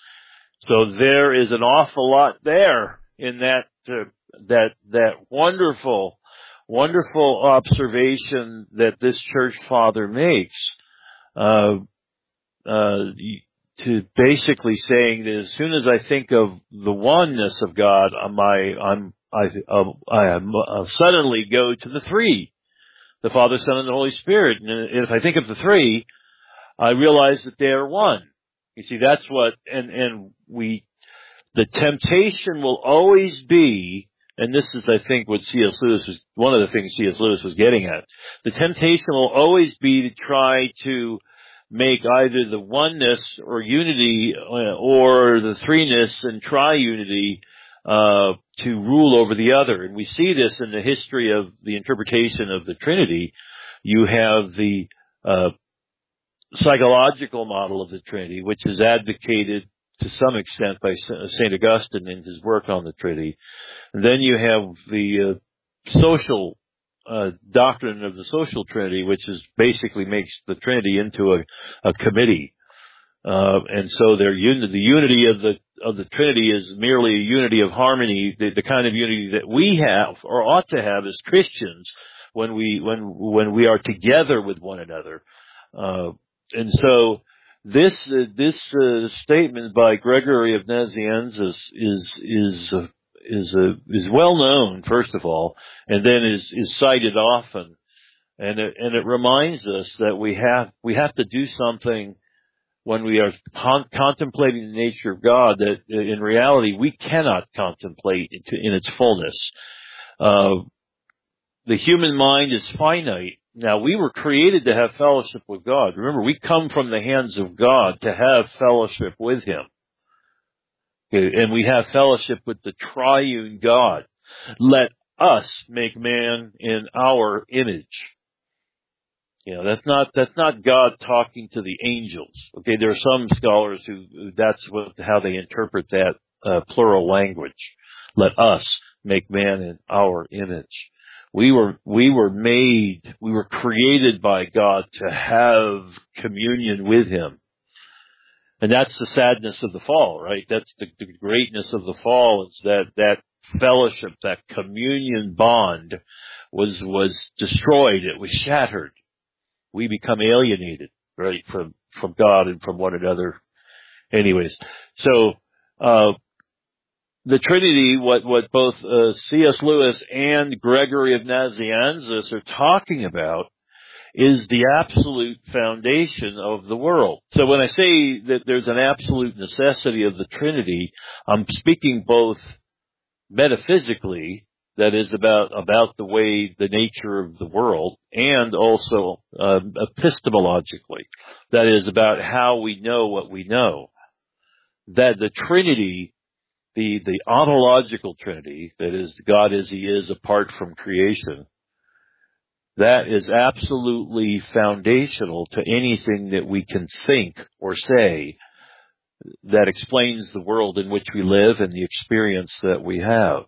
So there is an awful lot there in that uh, that that wonderful Wonderful observation that this church father makes, uh, uh, to basically saying that as soon as I think of the oneness of God, my, I'm, I, uh, I uh, suddenly go to the three, the Father, Son, and the Holy Spirit. And if I think of the three, I realize that they are one. You see, that's what, and, and we, the temptation will always be, and this is, I think, what C S Lewis was, one of the things C S Lewis was getting at. The temptation will always be to try to make either the oneness or unity or the threeness and triunity uh to rule over the other. And we see this in the history of the interpretation of the Trinity. You have the uh psychological model of the Trinity, which is advocated to some extent by Saint Augustine in his work on the Trinity. And then you have the uh, social uh, doctrine of the social Trinity, which is basically makes the Trinity into a, a committee. Uh, and so their uni- the unity of the of the Trinity is merely a unity of harmony, the, the kind of unity that we have or ought to have as Christians when we when when we are together with one another. Uh, and so this uh, this uh, statement by Gregory of Nazianzus is is uh, is uh, is well known, first of all, and then is is cited often, and it, and it reminds us that we have we have to do something when we are con- contemplating the nature of God that in reality we cannot contemplate into, in its fullness. Uh, the human mind is finite. Now, we were created to have fellowship with God. Remember, we come from the hands of God to have fellowship with Him. Okay, and we have fellowship with the triune God. Let us make man in our image. You know, that's not, that's not God talking to the angels. Okay, there are some scholars who, that's what, how they interpret that, uh, plural language. Let us make man in our image. We were, we were made, we were created by God to have communion with Him. And that's the sadness of the fall, right? That's the, the greatness of the fall, is that, that fellowship, that communion bond was, was destroyed. It was shattered. We become alienated, right, from, from God and from one another. Anyways, so, uh, the Trinity, what, what both, uh, C S Lewis and Gregory of Nazianzus are talking about, is the absolute foundation of the world. So when I say that there's an absolute necessity of the Trinity, I'm speaking both metaphysically, that is about, about the way, the nature of the world, and also, uh, epistemologically, that is about how we know what we know. That the Trinity, the, the ontological Trinity, that is, God as He is apart from creation, that is absolutely foundational to anything that we can think or say that explains the world in which we live and the experience that we have.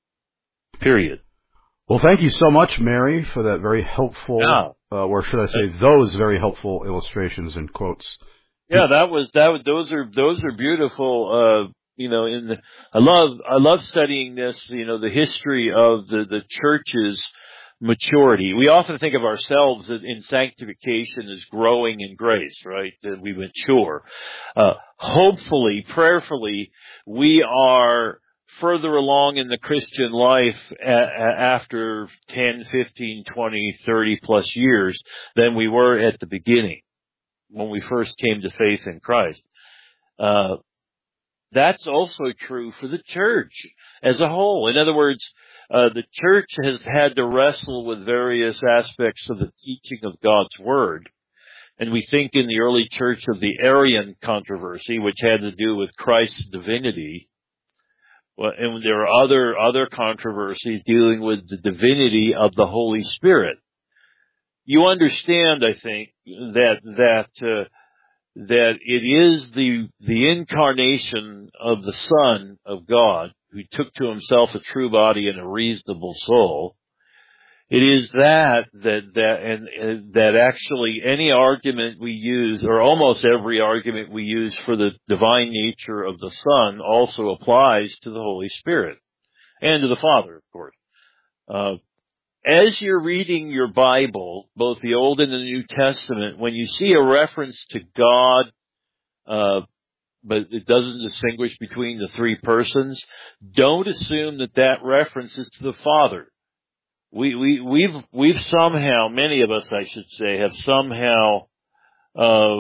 Period. Well, thank you so much, Mary, for that very helpful, yeah. uh, or should I say those very helpful illustrations and quotes. Yeah, that was, that was, those are, those are beautiful, uh, you know, in the, I love, I love studying this, you know, the history of the, the church's maturity. We often think of ourselves in sanctification as growing in grace, right? That we mature. Uh, hopefully, prayerfully, we are further along in the Christian life a- a- after ten, fifteen, twenty, thirty plus years than we were at the beginning when we first came to faith in Christ. Uh, that's also true for the church as a whole. In other words, Uh, the church has had to wrestle with various aspects of the teaching of God's Word. And we think in the early church of the Arian controversy, which had to do with Christ's divinity. Well, and there are other, other controversies dealing with the divinity of the Holy Spirit. You understand, I think, that, that, uh, that it is the, the incarnation of the Son of God, who took to Himself a true body and a reasonable soul. It is that, that, that, and, and that actually any argument we use, or almost every argument we use for the divine nature of the Son also applies to the Holy Spirit. And to the Father, of course. Uh, as you're reading your Bible, both the Old and the New Testament, when you see a reference to God, uh, but it doesn't distinguish between the three persons, don't assume that that reference is to the Father. We, we, we've, we've somehow, many of us, I should say, have somehow, uh,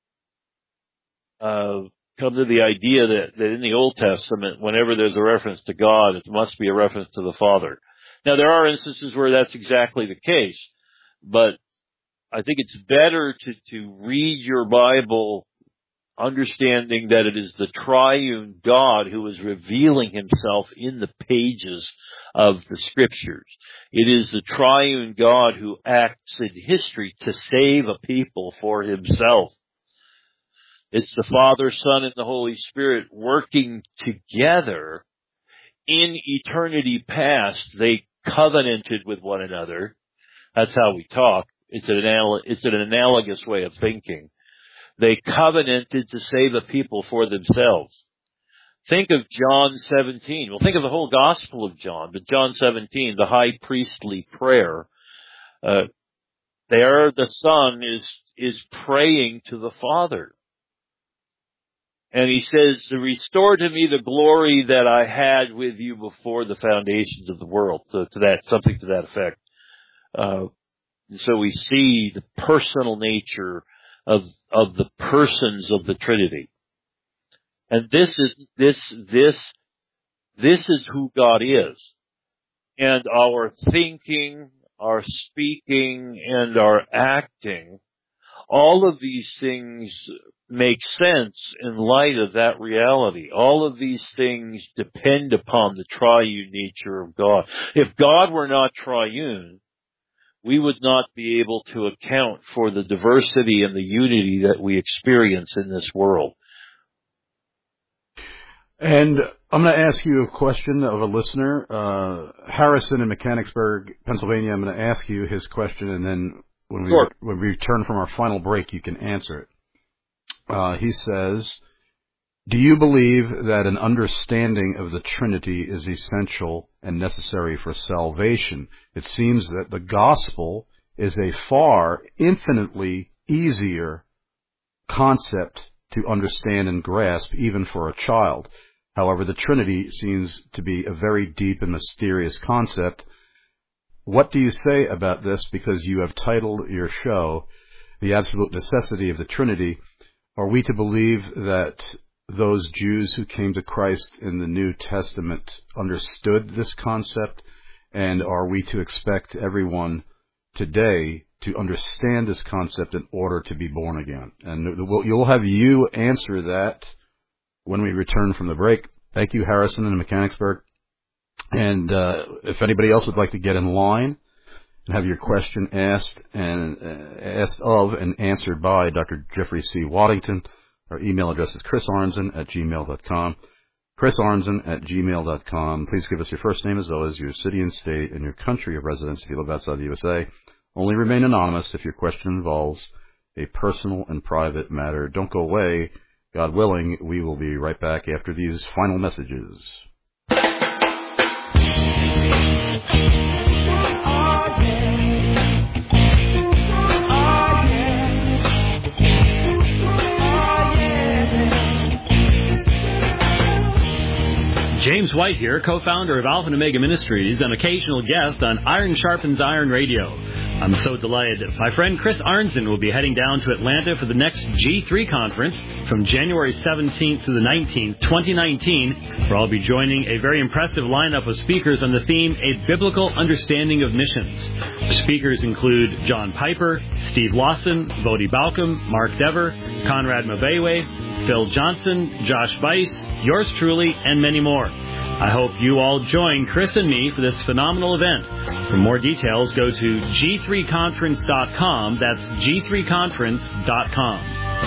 uh, come to the idea that, that in the Old Testament, whenever there's a reference to God, it must be a reference to the Father. Now, there are instances where that's exactly the case, but I think it's better to, to read your Bible understanding that it is the triune God who is revealing Himself in the pages of the Scriptures. It is the triune God who acts in history to save a people for Himself. It's the Father, Son, and the Holy Spirit working together in eternity past. They covenanted with one another. That's how we talk. It's an, anal- it's an analogous way of thinking. They covenanted to save a people for themselves. Think of John seventeen. Well, think of the whole Gospel of John, but John seventeen, the high priestly prayer. Uh, there the Son is, is praying to the Father. And He says, restore to me the glory that I had with you before the foundations of the world. So to that, something to that effect. Uh, so we see the personal nature of, of the persons of the Trinity. And this is, this, this, this is who God is. And our thinking, our speaking, and our acting, all of these things make sense in light of that reality. All of these things depend upon the triune nature of God. If God were not triune, we would not be able to account for the diversity and the unity that we experience in this world. And I'm going to ask you a question of a listener. Uh, Harrison in Mechanicsburg, Pennsylvania, I'm going to ask you his question, and then when we, sure. when we return from our final break, you can answer it. Uh, he says, do you believe that an understanding of the Trinity is essential and necessary for salvation? It seems that the gospel is a far, infinitely easier concept to understand and grasp, even for a child. However, the Trinity seems to be a very deep and mysterious concept. What do you say about this? Because you have titled your show, The Absolute Necessity of the Trinity. Are we to believe that those Jews who came to Christ in the New Testament understood this concept? And are we to expect everyone today to understand this concept in order to be born again? And you'll have you answer that when we return from the break. Thank you, Harrison in Mechanicsburg. And uh, if anybody else would like to get in line and have your question asked and uh, asked of and answered by Doctor Jeffrey C. Waddington, our email address is chris arnzen at gmail dot com. chris arnzen at gmail dot com. Please give us your first name as well as your city and state and your country of residence if you live outside the U S A. Only remain anonymous if your question involves a personal and private matter. Don't go away. God willing, we will be right back after these final messages. James White here, co-founder of Alpha and Omega Ministries, and occasional guest on Iron Sharpens Iron Radio. I'm so delighted. My friend Chris Arnzen will be heading down to Atlanta for the next G three conference from January seventeenth to the nineteenth, twenty nineteen, where I'll be joining a very impressive lineup of speakers on the theme, A Biblical Understanding of Missions. The speakers include John Piper, Steve Lawson, Bodie Balcom, Mark Dever, Conrad Mabewe, Phil Johnson, Josh Weiss, yours truly, and many more. I hope you all join Chris and me for this phenomenal event. For more details, go to G three conference dot com. That's G three conference dot com.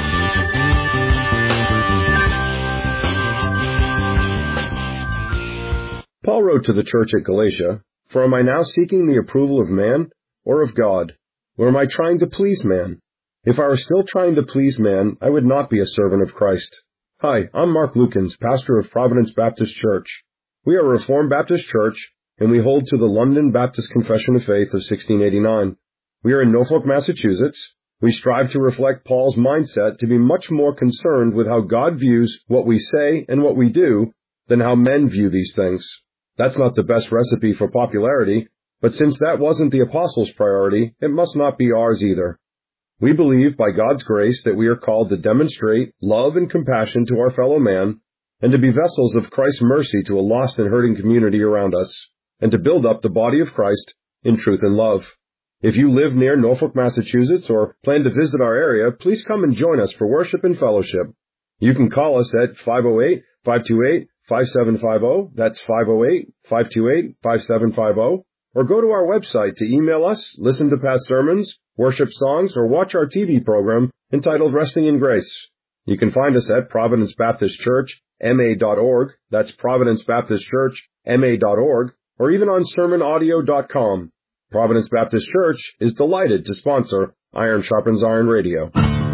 Paul wrote to the church at Galatia, "For am I now seeking the approval of man or of God? Or am I trying to please man? If I were still trying to please man, I would not be a servant of Christ." Hi, I'm Mark Lukens, pastor of Providence Baptist Church. We are a Reformed Baptist church, and we hold to the London Baptist Confession of Faith of sixteen eighty-nine. We are in Norfolk, Massachusetts. We strive to reflect Paul's mindset to be much more concerned with how God views what we say and what we do than how men view these things. That's not the best recipe for popularity, but since that wasn't the apostles' priority, it must not be ours either. We believe by God's grace that we are called to demonstrate love and compassion to our fellow man, and to be vessels of Christ's mercy to a lost and hurting community around us, and to build up the body of Christ in truth and love. If you live near Norfolk, Massachusetts, or plan to visit our area, please come and join us for worship and fellowship. You can call us at five oh eight, five two eight, five seven five zero, that's five oh eight, five two eight, five seven five zero, or go to our website to email us, listen to past sermons, worship songs, or watch our T V program entitled Resting in Grace. You can find us at Providence Baptist Church, M A dot org, that's Providence Baptist Church, M A dot org, or even on sermon audio dot com. Providence Baptist Church is delighted to sponsor Iron Sharpens Iron Radio.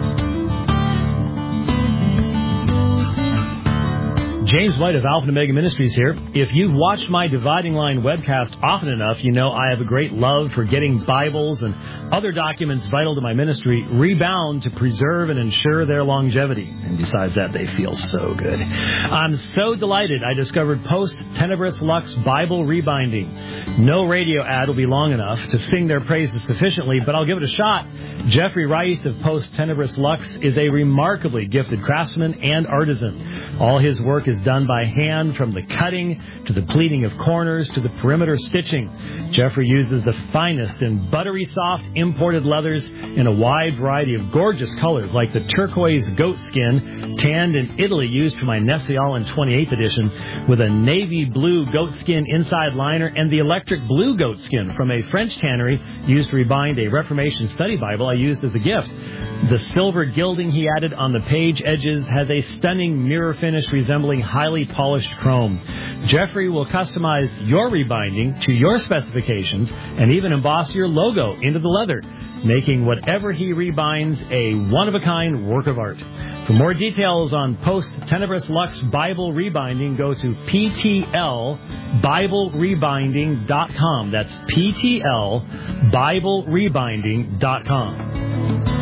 James White of Alpha and Omega Ministries here. If you've watched my Dividing Line webcast often enough, you know I have a great love for getting Bibles and other documents vital to my ministry rebound to preserve and ensure their longevity. And besides that, they feel so good. I'm so delighted I discovered Post Tenebris Lux Bible Rebinding. No radio ad will be long enough to sing their praises sufficiently, but I'll give it a shot. Jeffrey Rice of Post Tenebris Lux is a remarkably gifted craftsman and artisan. All his work is done by hand, from the cutting to the pleating of corners to the perimeter stitching. Jeffrey uses the finest and buttery soft imported leathers in a wide variety of gorgeous colors, like the turquoise goat skin tanned in Italy used for my Nessial twenty-eighth edition, with a navy blue goat skin inside liner, and the electric blue goat skin from a French tannery used to rebind a Reformation study Bible I used as a gift. The silver gilding he added on the page edges has a stunning mirror finish resembling highly polished chrome. Jeffrey will customize your rebinding to your specifications and even emboss your logo into the leather, making whatever he rebinds a one-of-a-kind work of art. For more details on Post Tenebris Lux Bible Rebinding, go to P T L Bible Rebinding dot com. That's P T L Bible Rebinding dot com.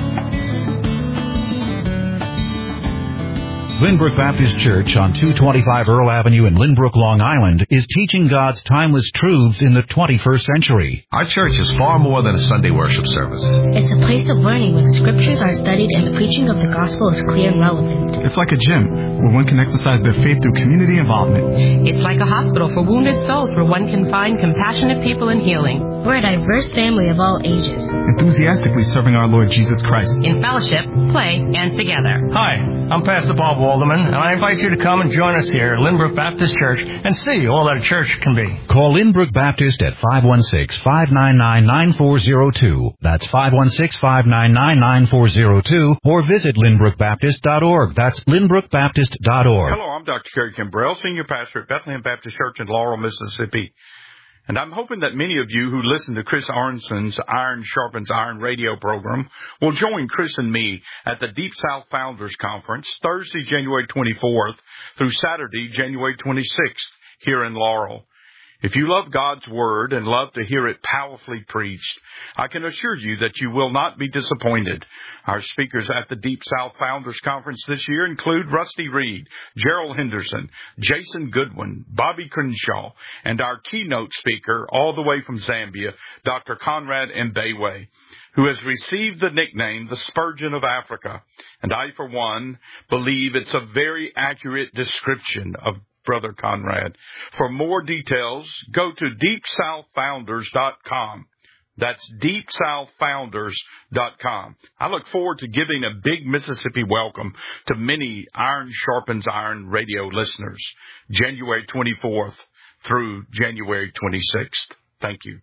Lynbrook Baptist Church on two twenty-five Earl Avenue in Lynbrook, Long Island, is teaching God's timeless truths in the twenty-first century. Our church is far more than a Sunday worship service. It's a place of learning where the scriptures are studied and the preaching of the gospel is clear and relevant. It's like a gym where one can exercise their faith through community involvement. It's like a hospital for wounded souls where one can find compassionate people and healing. We're a diverse family of all ages, enthusiastically serving our Lord Jesus Christ in fellowship, play, and together. Hi, I'm Pastor Bob Walderman, and I invite you to come and join us here at Lynbrook Baptist Church and see all that a church can be. Call Lynbrook Baptist at five one six, five nine nine, nine four zero two. That's five one six, five nine nine, nine four zero two, or visit lynbrook baptist dot org. That's lynbrook baptist dot org. Hello, I'm Doctor Kerry Kimbrell, Senior Pastor at Bethlehem Baptist Church in Laurel, Mississippi. And I'm hoping that many of you who listen to Chris Arnson's Iron Sharpens Iron radio program will join Chris and me at the Deep South Founders Conference Thursday, January twenty-fourth through Saturday, January twenty-sixth here in Laurel. If you love God's Word and love to hear it powerfully preached, I can assure you that you will not be disappointed. Our speakers at the Deep South Founders Conference this year include Rusty Reed, Gerald Henderson, Jason Goodwin, Bobby Crenshaw, and our keynote speaker all the way from Zambia, Doctor Conrad Mbewe, who has received the nickname the Spurgeon of Africa. And I, for one, believe it's a very accurate description of Brother Conrad. For more details, go to deep south founders dot com. That's deep south founders dot com. I look forward to giving a big Mississippi welcome to many Iron Sharpens Iron radio listeners, January twenty-fourth through January twenty-sixth. Thank you.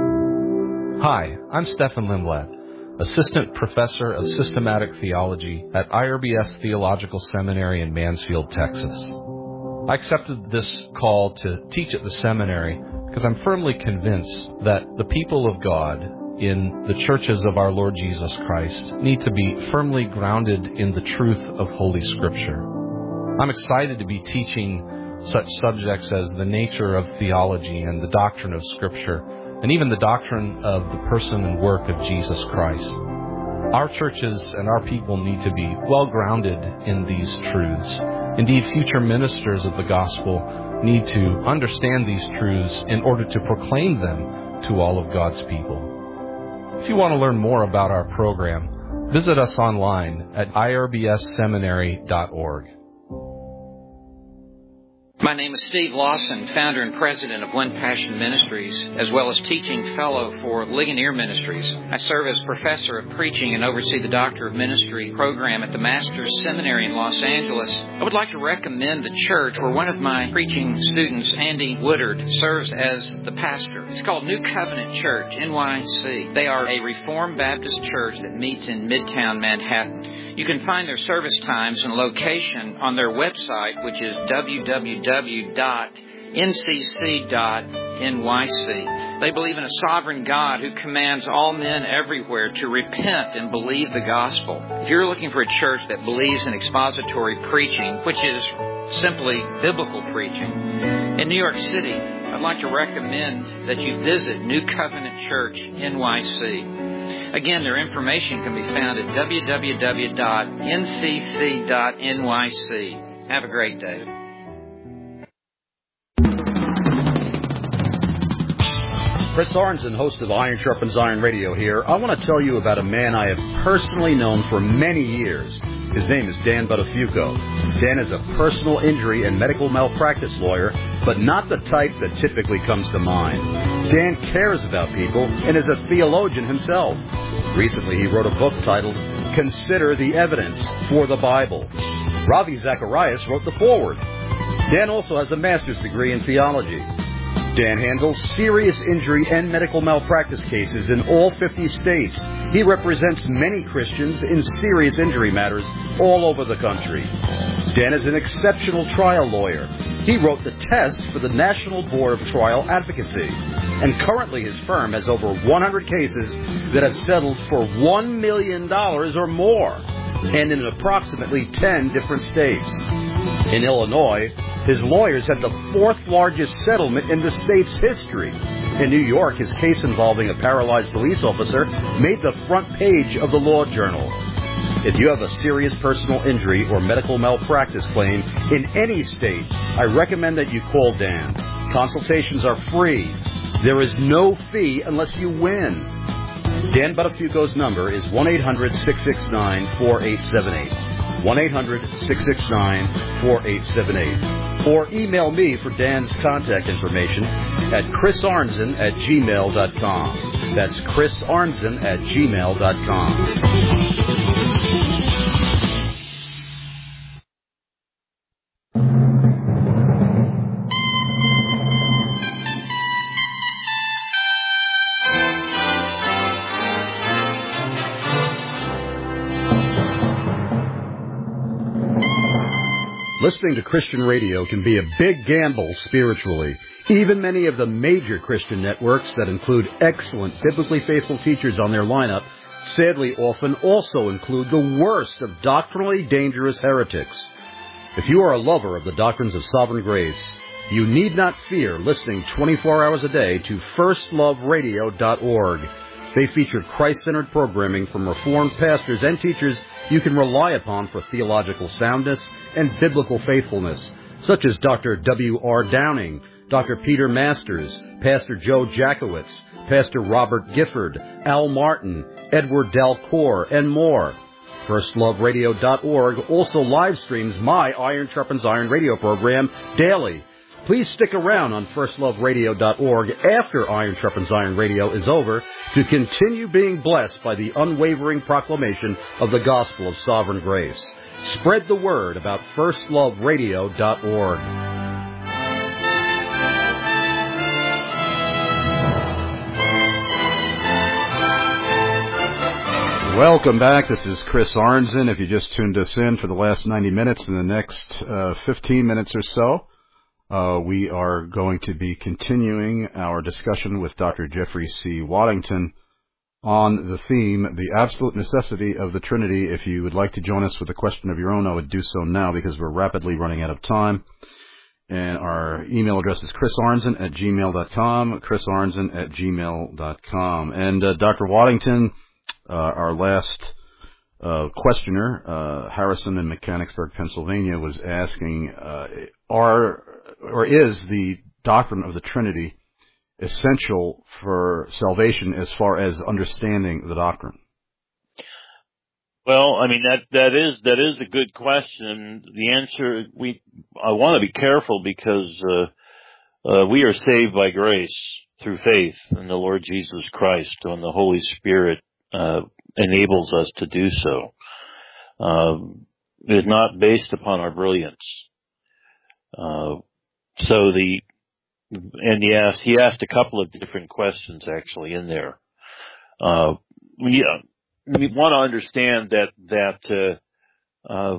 Hi, I'm Stephen Lindblad, Assistant Professor of Systematic Theology at I R B S Theological Seminary in Mansfield, Texas. I accepted this call to teach at the seminary because I'm firmly convinced that the people of God in the churches of our Lord Jesus Christ need to be firmly grounded in the truth of Holy Scripture. I'm excited to be teaching such subjects as the nature of theology and the doctrine of Scripture, and even the doctrine of the person and work of Jesus Christ. Our churches and our people need to be well grounded in these truths. Indeed, future ministers of the gospel need to understand these truths in order to proclaim them to all of God's people. If you want to learn more about our program, visit us online at I R B S seminary dot org. My name is Steve Lawson, founder and president of One Passion Ministries, as well as teaching fellow for Ligonier Ministries. I serve as professor of preaching and oversee the Doctor of Ministry program at the Master's Seminary in Los Angeles. I would like to recommend the church where one of my preaching students, Andy Woodard, serves as the pastor. It's called New Covenant Church, N Y C. They are a Reformed Baptist church that meets in Midtown Manhattan. You can find their service times and location on their website, which is w w w dot n c c dot n y c. They believe in a sovereign God who commands all men everywhere to repent and believe the gospel. If you're looking for a church that believes in expository preaching, which is simply biblical preaching, in New York City, I'd like to recommend that you visit New Covenant Church, N Y C. Again, their information can be found at w w w dot n c c dot n y c. Have a great day. Chris Arnson, host of Iron Sharpens Iron Radio here. I want to tell you about a man I have personally known for many years. His name is Dan Buttafuoco. Dan is a personal injury and medical malpractice lawyer, but not the type that typically comes to mind. Dan cares about people and is a theologian himself. Recently, he wrote a book titled Consider the Evidence for the Bible. Ravi Zacharias wrote the foreword. Dan also has a master's degree in theology. Dan handles serious injury and medical malpractice cases in all fifty states. He represents many Christians in serious injury matters all over the country. Dan is an exceptional trial lawyer. He wrote the test for the National Board of Trial Advocacy. And currently his firm has over one hundred cases that have settled for one million dollars or more, and in approximately ten different states. In Illinois, his lawyers had the fourth largest settlement in the state's history. In New York, his case involving a paralyzed police officer made the front page of the Law Journal. If you have a serious personal injury or medical malpractice claim in any state, I recommend that you call Dan. Consultations are free. There is no fee unless you win. Dan Buttafuoco's number is one eight hundred six six nine four eight seven eight. one eight hundred six six nine four eight seven eight. Or email me for Dan's contact information at chris arnzen at gmail dot com. That's chris arnzen at gmail dot com. Listening to Christian radio can be a big gamble spiritually. Even many of the major Christian networks that include excellent biblically faithful teachers on their lineup sadly often also include the worst of doctrinally dangerous heretics. If you are a lover of the doctrines of sovereign grace, you need not fear listening twenty-four hours a day to first love radio dot org. They feature Christ-centered programming from Reformed pastors and teachers you can rely upon for theological soundness and biblical faithfulness, such as Doctor W R Downing, Doctor Peter Masters, Pastor Joe Jackowitz, Pastor Robert Gifford, Al Martin, Edward Dalcour, and more. first love radio dot org also live streams my Iron Sharpens Iron radio program daily. Please stick around on first love radio dot org after Iron Sharpens Iron Radio is over to continue being blessed by the unwavering proclamation of the gospel of sovereign grace. Spread the word about first love radio dot org. Welcome back. This is Chris Arnzen. If you just tuned us in for the last ninety minutes, in the next uh, fifteen minutes or so, Uh, we are going to be continuing our discussion with Doctor Jeffrey C. Waddington on the theme, the absolute necessity of the Trinity. If you would like to join us with a question of your own, I would do so now because we're rapidly running out of time. And our email address is chris arnzen at gmail dot com, chris arnzen at gmail dot com. And uh, Doctor Waddington, uh, our last uh, questioner, uh, Harrison in Mechanicsburg, Pennsylvania, was asking, uh, are... or is the doctrine of the Trinity essential for salvation as far as understanding the doctrine? Well, I mean, that, that is, that is a good question. The answer, we, I want to be careful because, uh, uh, we are saved by grace through faith in the Lord Jesus Christ, and the Holy Spirit, uh, enables us to do so. Um, it is not based upon our brilliance. Uh, So the, and he asked, he asked a couple of different questions actually in there. Uh, we, uh, we want to understand that, that, uh, uh,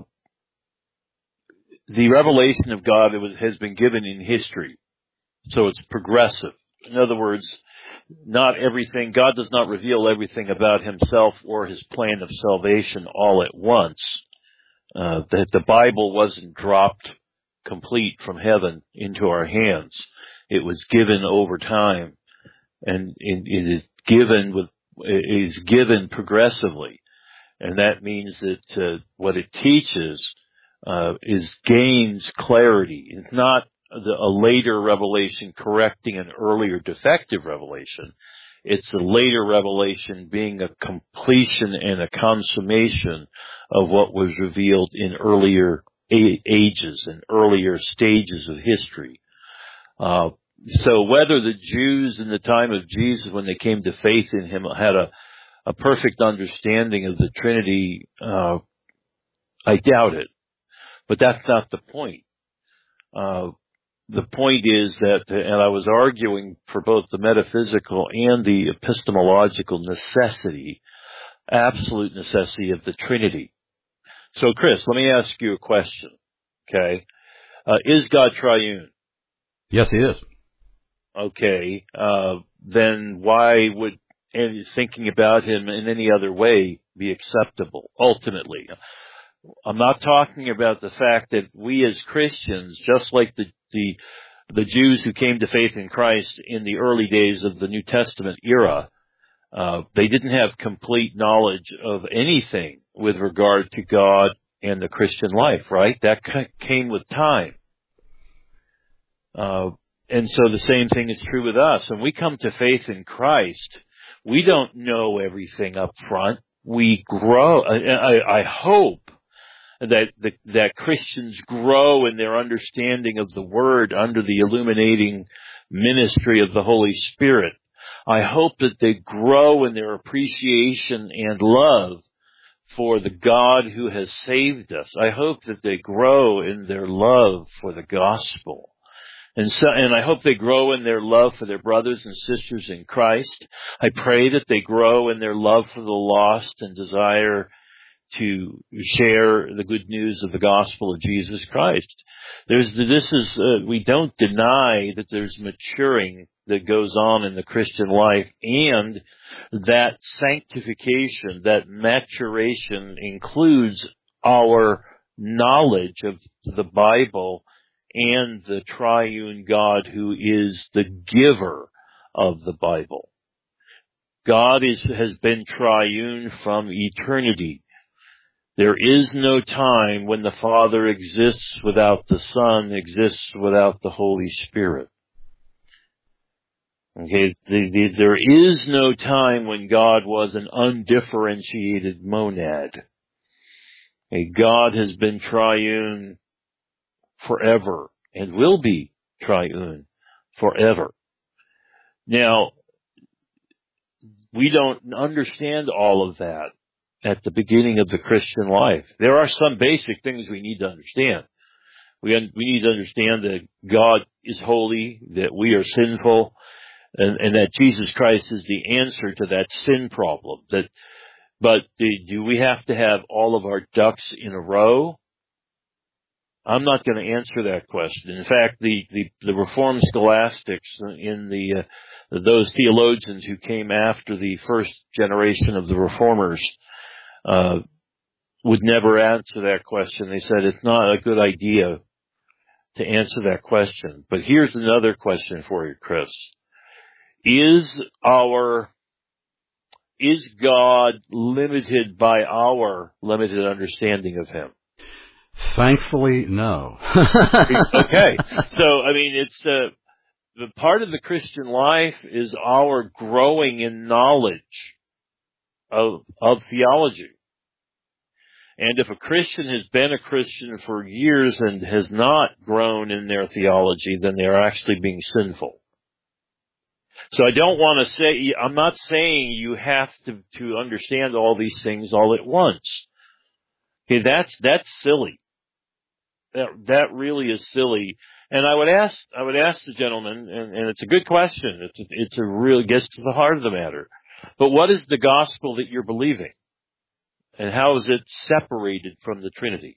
the revelation of God has been given in history. So it's progressive. In other words, not everything, God does not reveal everything about himself or his plan of salvation all at once. Uh, that the Bible wasn't dropped complete from heaven into our hands. It was given over time, and it is given with it is given progressively, and that means that uh, what it teaches uh, is gains clarity. It's not the, a later revelation correcting an earlier defective revelation. It's a later revelation being a completion and a consummation of what was revealed in earlier ages and earlier stages of history. Uh, so whether the Jews in the time of Jesus, when they came to faith in him, had a, a perfect understanding of the Trinity, uh, I doubt it. But that's not the point. Uh, the point is that, and I was arguing for both the metaphysical and the epistemological necessity, absolute necessity of the Trinity. So, Chris, let me ask you a question. Okay. Uh, is God triune? Yes, he is. Okay. Uh, then why would any thinking about him in any other way be acceptable, ultimately? I'm not talking about the fact that we as Christians, just like the, the, the Jews who came to faith in Christ in the early days of the New Testament era, uh, they didn't have complete knowledge of anything with regard to God and the Christian life, right? That came with time. Uh, and so the same thing is true with us. When we come to faith in Christ, we don't know everything up front. We grow. I, I, I hope that the, that Christians grow in their understanding of the Word under the illuminating ministry of the Holy Spirit. I hope that they grow in their appreciation and love for the God who has saved us. I hope that they grow in their love for the gospel. And so, and I hope they grow in their love for their brothers and sisters in Christ. I pray that they grow in their love for the lost and desire to share the good news of the gospel of Jesus Christ. There's, this is, uh, we don't deny that there's maturing that goes on in the Christian life, and that sanctification, that maturation includes our knowledge of the Bible and the triune God who is the giver of the Bible. God is, has been triune from eternity. There is no time when the Father exists without the Son, exists without the Holy Spirit. Okay, the, the, there is no time when God was an undifferentiated monad. Okay, God has been triune forever and will be triune forever. Now, we don't understand all of that at the beginning of the Christian life. There are some basic things we need to understand. We, un- we need to understand that God is holy, that we are sinful, and, and that Jesus Christ is the answer to that sin problem. That, but do, do we have to have all of our ducks in a row? I'm not going to answer that question. In fact, the, the, the Reformed scholastics in the, uh, those theologians who came after the first generation of the Reformers, uh, would never answer that question. They said it's not a good idea to answer that question. But here's another question for you, Chris. Is our, is God limited by our limited understanding of Him? Thankfully, no. Okay. So, I mean, it's, uh, the part of the Christian life is our growing in knowledge of, of theology. And if a Christian has been a Christian for years and has not grown in their theology, then they're actually being sinful. So I don't want to say, I'm not saying you have to, to understand all these things all at once. Okay, that's, that's silly. That, that really is silly. And I would ask, I would ask the gentleman, and, and it's a good question. It's a, it's a real, gets to the heart of the matter. But what is the gospel that you're believing? And how is it separated from the Trinity?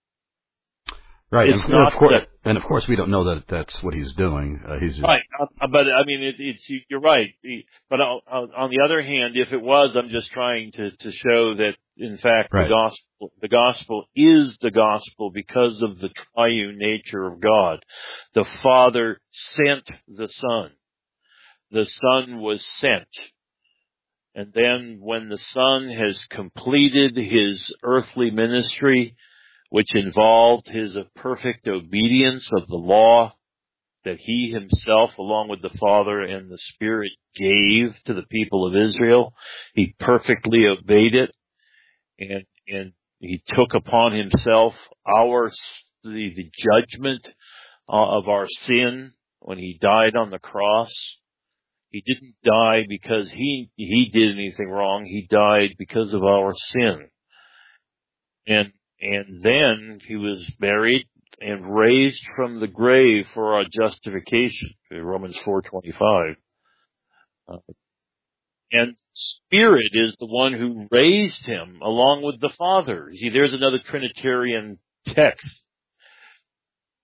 Right, It's and, not of course, that, and of course, we don't know that that's what he's doing. Uh, he's just, right, uh, but I mean, it, it's you're right. But on, on the other hand, if it was, I'm just trying to, to show that, in fact, right. the gospel, the gospel is the gospel because of the triune nature of God. The Father sent the Son. The Son was sent. And then when the Son has completed his earthly ministry, which involved his perfect obedience of the law that he himself, along with the Father and the Spirit, gave to the people of Israel, he perfectly obeyed it, and and he took upon himself our the, the judgment of our sin when he died on the cross. He didn't die because he he did anything wrong. He died because of our sin. And and then he was buried and raised from the grave for our justification, Romans four twenty-five. Uh, and Spirit is the one who raised him along with the Father. See, there's another Trinitarian text.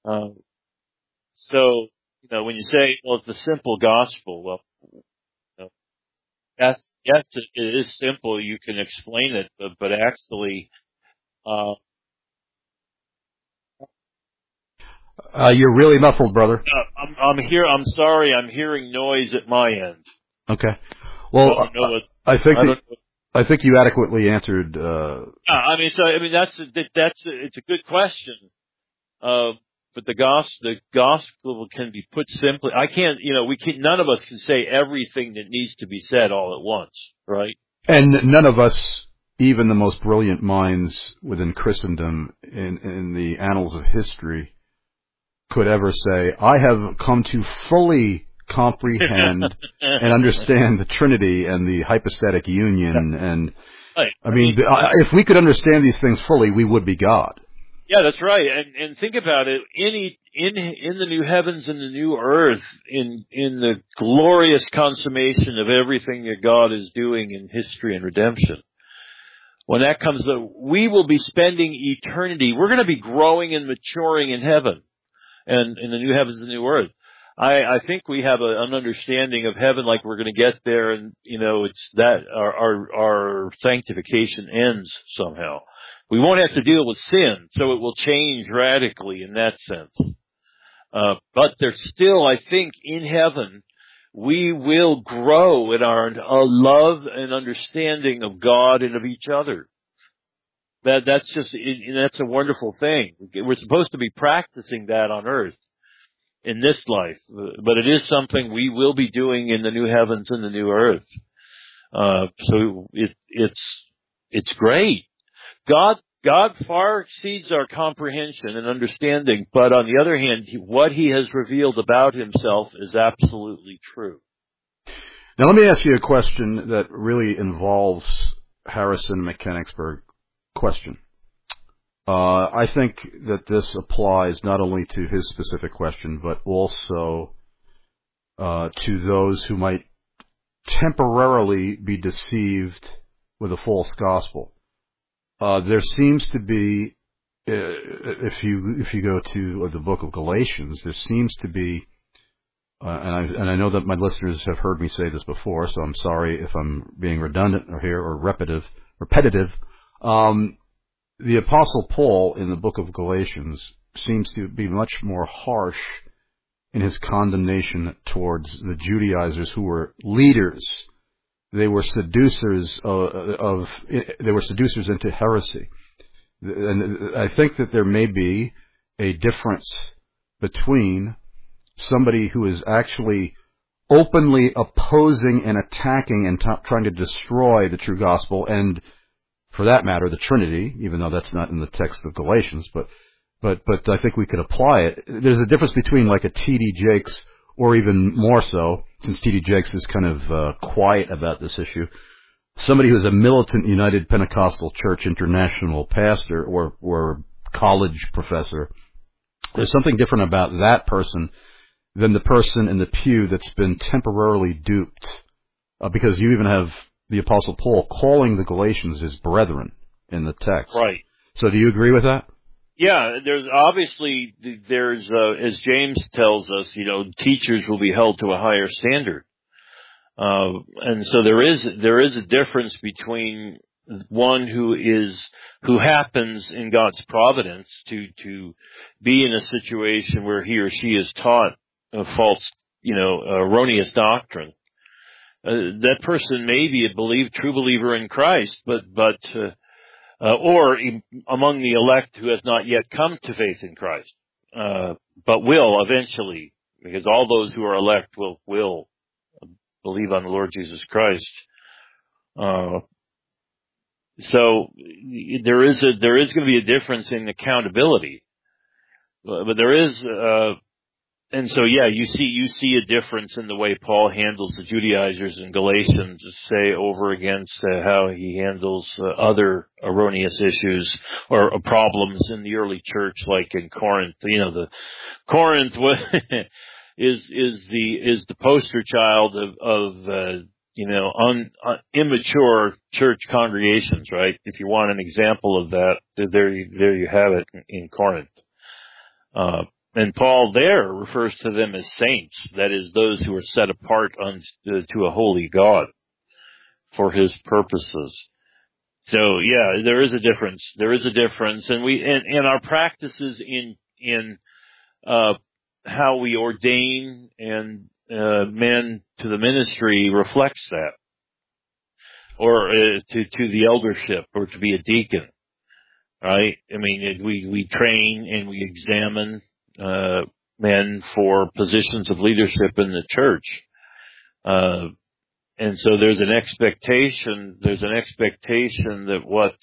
Um, so, you know, when you say, well, it's a simple gospel, well, you know, yes, yes, it, it is simple. You can explain it, but, but actually, uh, uh, you're really muffled, brother. uh, I'm, I'm here. I'm sorry. I'm hearing noise at my end. Okay. Well, I, don't know what, I think I, that, I think you adequately answered. Uh, yeah, I mean, so I mean, that's that, that's it's a good question. Uh, but the gospel, the gospel can be put simply. I can't, you know, we can. None of us can say everything that needs to be said all at once, right? And none of us, even the most brilliant minds within Christendom in, in the annals of history, could ever say, I have come to fully comprehend and understand the Trinity and the hypostatic union. And right. I mean, if we could understand these things fully, we would be God. Yeah, that's right. And and think about it. Any in in the new heavens and the new earth, in in the glorious consummation of everything that God is doing in history and redemption. When that comes, we will be spending eternity. We're going to be growing and maturing in heaven, and in the new heavens and the new earth. I, I think we have a, an understanding of heaven, like we're going to get there, and you know, it's that our our, our sanctification ends somehow. We won't have to deal with sin, so it will change radically in that sense. Uh, but there's still, I think, in heaven, we will grow in our, our love and understanding of God and of each other. That that's just it, that's a wonderful thing. We're supposed to be practicing that on earth in this life, but it is something we will be doing in the new heavens and the new earth. Uh, so it it's it's great. God, God far exceeds our comprehension and understanding, but on the other hand, he, what He has revealed about Himself is absolutely true. Now, let me ask you a question that really involves Harrison Mechanicsburg question. Uh, I think that this applies not only to his specific question, but also uh, to those who might temporarily be deceived with a false gospel. Uh, there seems to be, uh, if you if you go to the book of Galatians, there seems to be, uh, and, I, and I know that my listeners have heard me say this before, so I'm sorry if I'm being redundant or here or repetitive. Repetitive. Um, the Apostle Paul in the book of Galatians seems to be much more harsh in his condemnation towards the Judaizers who were leaders. They were seducers of, of, they were seducers into heresy. And I think that there may be a difference between somebody who is actually openly opposing and attacking and t- trying to destroy the true gospel and, for that matter, the Trinity, even though that's not in the text of Galatians, but but but I think we could apply it. There's a difference between like a T D Jakes, or even more so, since T D Jakes is kind of uh, quiet about this issue, somebody who's a militant United Pentecostal Church International pastor or, or college professor. There's something different about that person than the person in the pew that's been temporarily duped, uh, because you even have the Apostle Paul calling the Galatians his brethren in the text. Right. So do you agree with that? Yeah, there's obviously, there's, uh, as James tells us, you know, teachers will be held to a higher standard. Uh, and so there is, there is a difference between one who is, who happens in God's providence to, to be in a situation where he or she is taught a false, you know, erroneous doctrine. Uh, that person may be a believe, true believer in Christ, but, but, uh, uh, or in, among the elect who has not yet come to faith in Christ, uh, but will eventually, because all those who are elect will, will believe on the Lord Jesus Christ. Uh, so there is a, there is going to be a difference in accountability, but, but there is, uh, And so, yeah, you see, you see a difference in the way Paul handles the Judaizers in Galatians, say, over against uh, how he handles uh, other erroneous issues or uh, problems in the early church, like in Corinth. You know, the Corinth is is the is the poster child of of uh, you know un, un, immature church congregations, right? If you want an example of that, there you, there you have it in, in Corinth. Uh, and Paul there refers to them as saints, that is, those who are set apart unto, to a holy God for his purposes. So, yeah, there is a difference. There is a difference. And we, and, and our practices in, in, uh, how we ordain and, uh, men to the ministry reflects that. Or, uh, to, to the eldership, or to be a deacon. Right? I mean, it, we, we train and we examine, uh, men for positions of leadership in the church. Uh, and so there's an expectation, there's an expectation that what,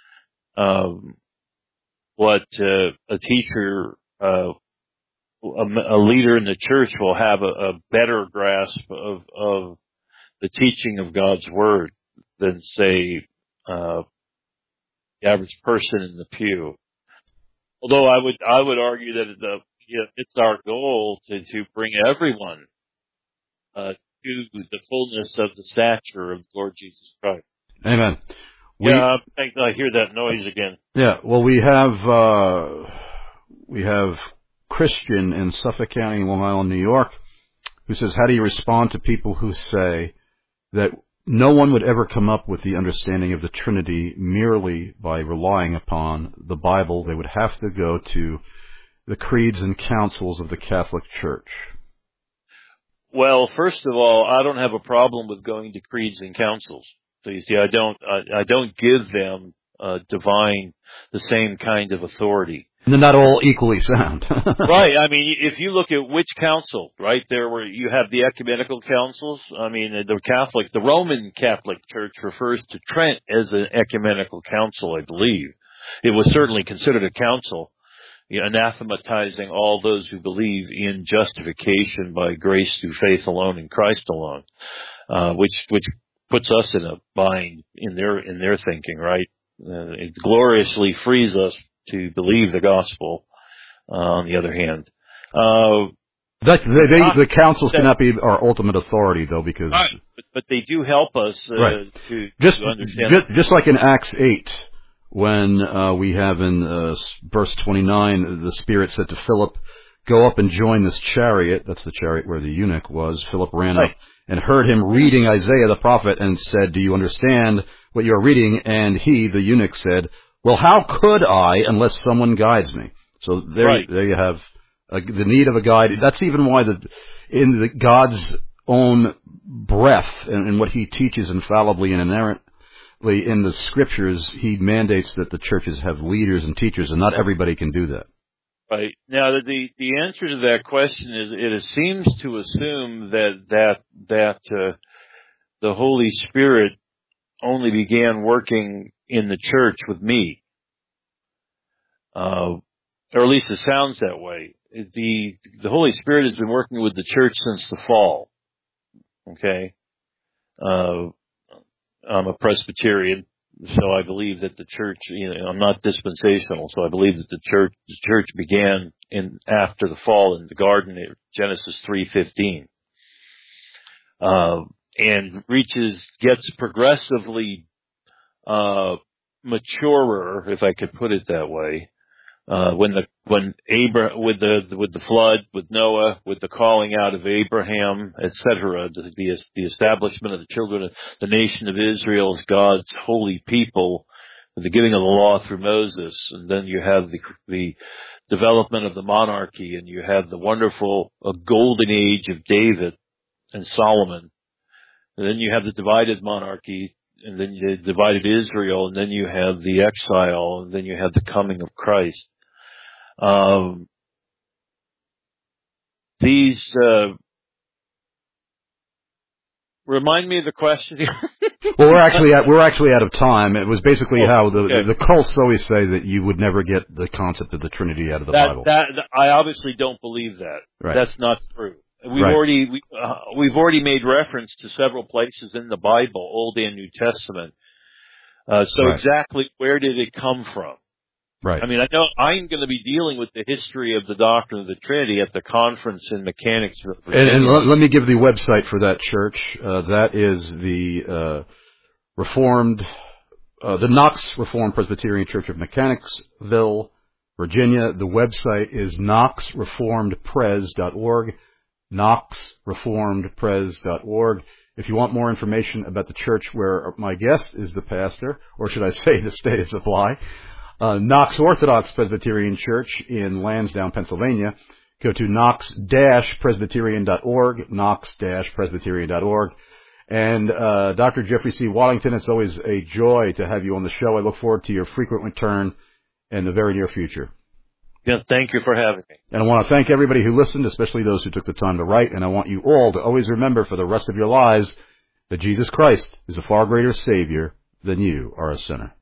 um, what, uh, a teacher, uh, a, a leader in the church will have a, a better grasp of, of the teaching of God's word than, say, uh, the average person in the pew. Although I would, I would argue that the, you know, it's our goal to, to bring everyone, uh, to the fullness of the stature of the Lord Jesus Christ. Amen. We, yeah, I, I hear that noise again. Yeah, well, we have, uh, we have Christian in Suffolk County, Long Island, New York, who says, how do you respond to people who say that no one would ever come up with the understanding of the Trinity merely by relying upon the Bible? They would have to go to the creeds and councils of the Catholic Church. Well, first of all, I don't have a problem with going to creeds and councils. So you see, I don't, I, I don't give them uh, divine, the same kind of authority. And they're not all equally sound. Right. I mean, if you look at which council, right, there where you have the ecumenical councils. I mean, the Catholic, the Roman Catholic Church refers to Trent as an ecumenical council, I believe. It was certainly considered a council, you know, anathematizing all those who believe in justification by grace through faith alone in Christ alone, uh, which, which puts us in a bind in their, in their thinking, right? Uh, it gloriously frees us to believe the gospel, uh, on the other hand. Uh, that, they, they, the councils that, cannot be our ultimate authority, though, because... Right, but, but they do help us, uh, right. to, just, to understand. Just, just like in Acts eight, when, uh, we have in, uh, verse twenty-nine, the Spirit said to Philip, go up and join this chariot. That's the chariot where the eunuch was. Philip ran right. up and heard him reading Isaiah the prophet and said, do you understand what you are reading? And he, the eunuch, said, well, how could I unless someone guides me? So there, right. there you have a, the need of a guide. That's even why the, in the, God's own breath and, and what he teaches infallibly and inerrantly in the scriptures, he mandates that the churches have leaders and teachers, and not everybody can do that. Right. Now, the, the answer to that question is, it seems to assume that, that, that, uh, the Holy Spirit only began working in the church with me. Uh, or at least it sounds that way. The, the Holy Spirit has been working with the church since the fall. Okay? Uh, I'm a Presbyterian, so I believe that the church, you know, I'm not dispensational, so I believe that the church, the church began in, after the fall in the garden, Genesis three fifteen. Uh, and reaches, gets progressively, uh, maturer, if I could put it that way, uh, when the, when Abraham, with the, with the flood, with Noah, with the calling out of Abraham, et cetera, the, the, the establishment of the children of the nation of Israel as God's holy people, with the giving of the law through Moses, and then you have the, the development of the monarchy, and you have the wonderful uh, golden age of David and Solomon, and then you have the divided monarchy, and then you divided Israel, and then you have the exile, and then you have the coming of Christ. Um, these, uh, remind me of the question here. Well, we're actually at, we're actually out of time. It was basically oh, how the, okay. the, the cults always say that you would never get the concept of the Trinity out of the that, Bible. That, I obviously don't believe that. Right. That's not true. We've right. already we, uh, we've already made reference to several places in the Bible, Old and New Testament. Uh, so right. exactly where did it come from? Right. I mean, I know I'm going to be dealing with the history of the doctrine of the Trinity at the conference in Mechanics. And, and let, let me give the website for that church. Uh, that is the uh, Reformed, uh, the Knox Reformed Presbyterian Church of Mechanicsville, Virginia. The website is knox reformed pres dot org, knox reformed pres dot org. If you want more information about the church where my guest is the pastor, or should I say the state of supply, uh, Knox Orthodox Presbyterian Church in Lansdowne, Pennsylvania, go to knox dash presbyterian dot org, knox dash presbyterian dot org. And uh, Doctor Jeffrey C. Waddington, it's always a joy to have you on the show. I look forward to your frequent return in the very near future. Yeah, thank you for having me. And I want to thank everybody who listened, especially those who took the time to write. And I want you all to always remember for the rest of your lives that Jesus Christ is a far greater Savior than you are a sinner.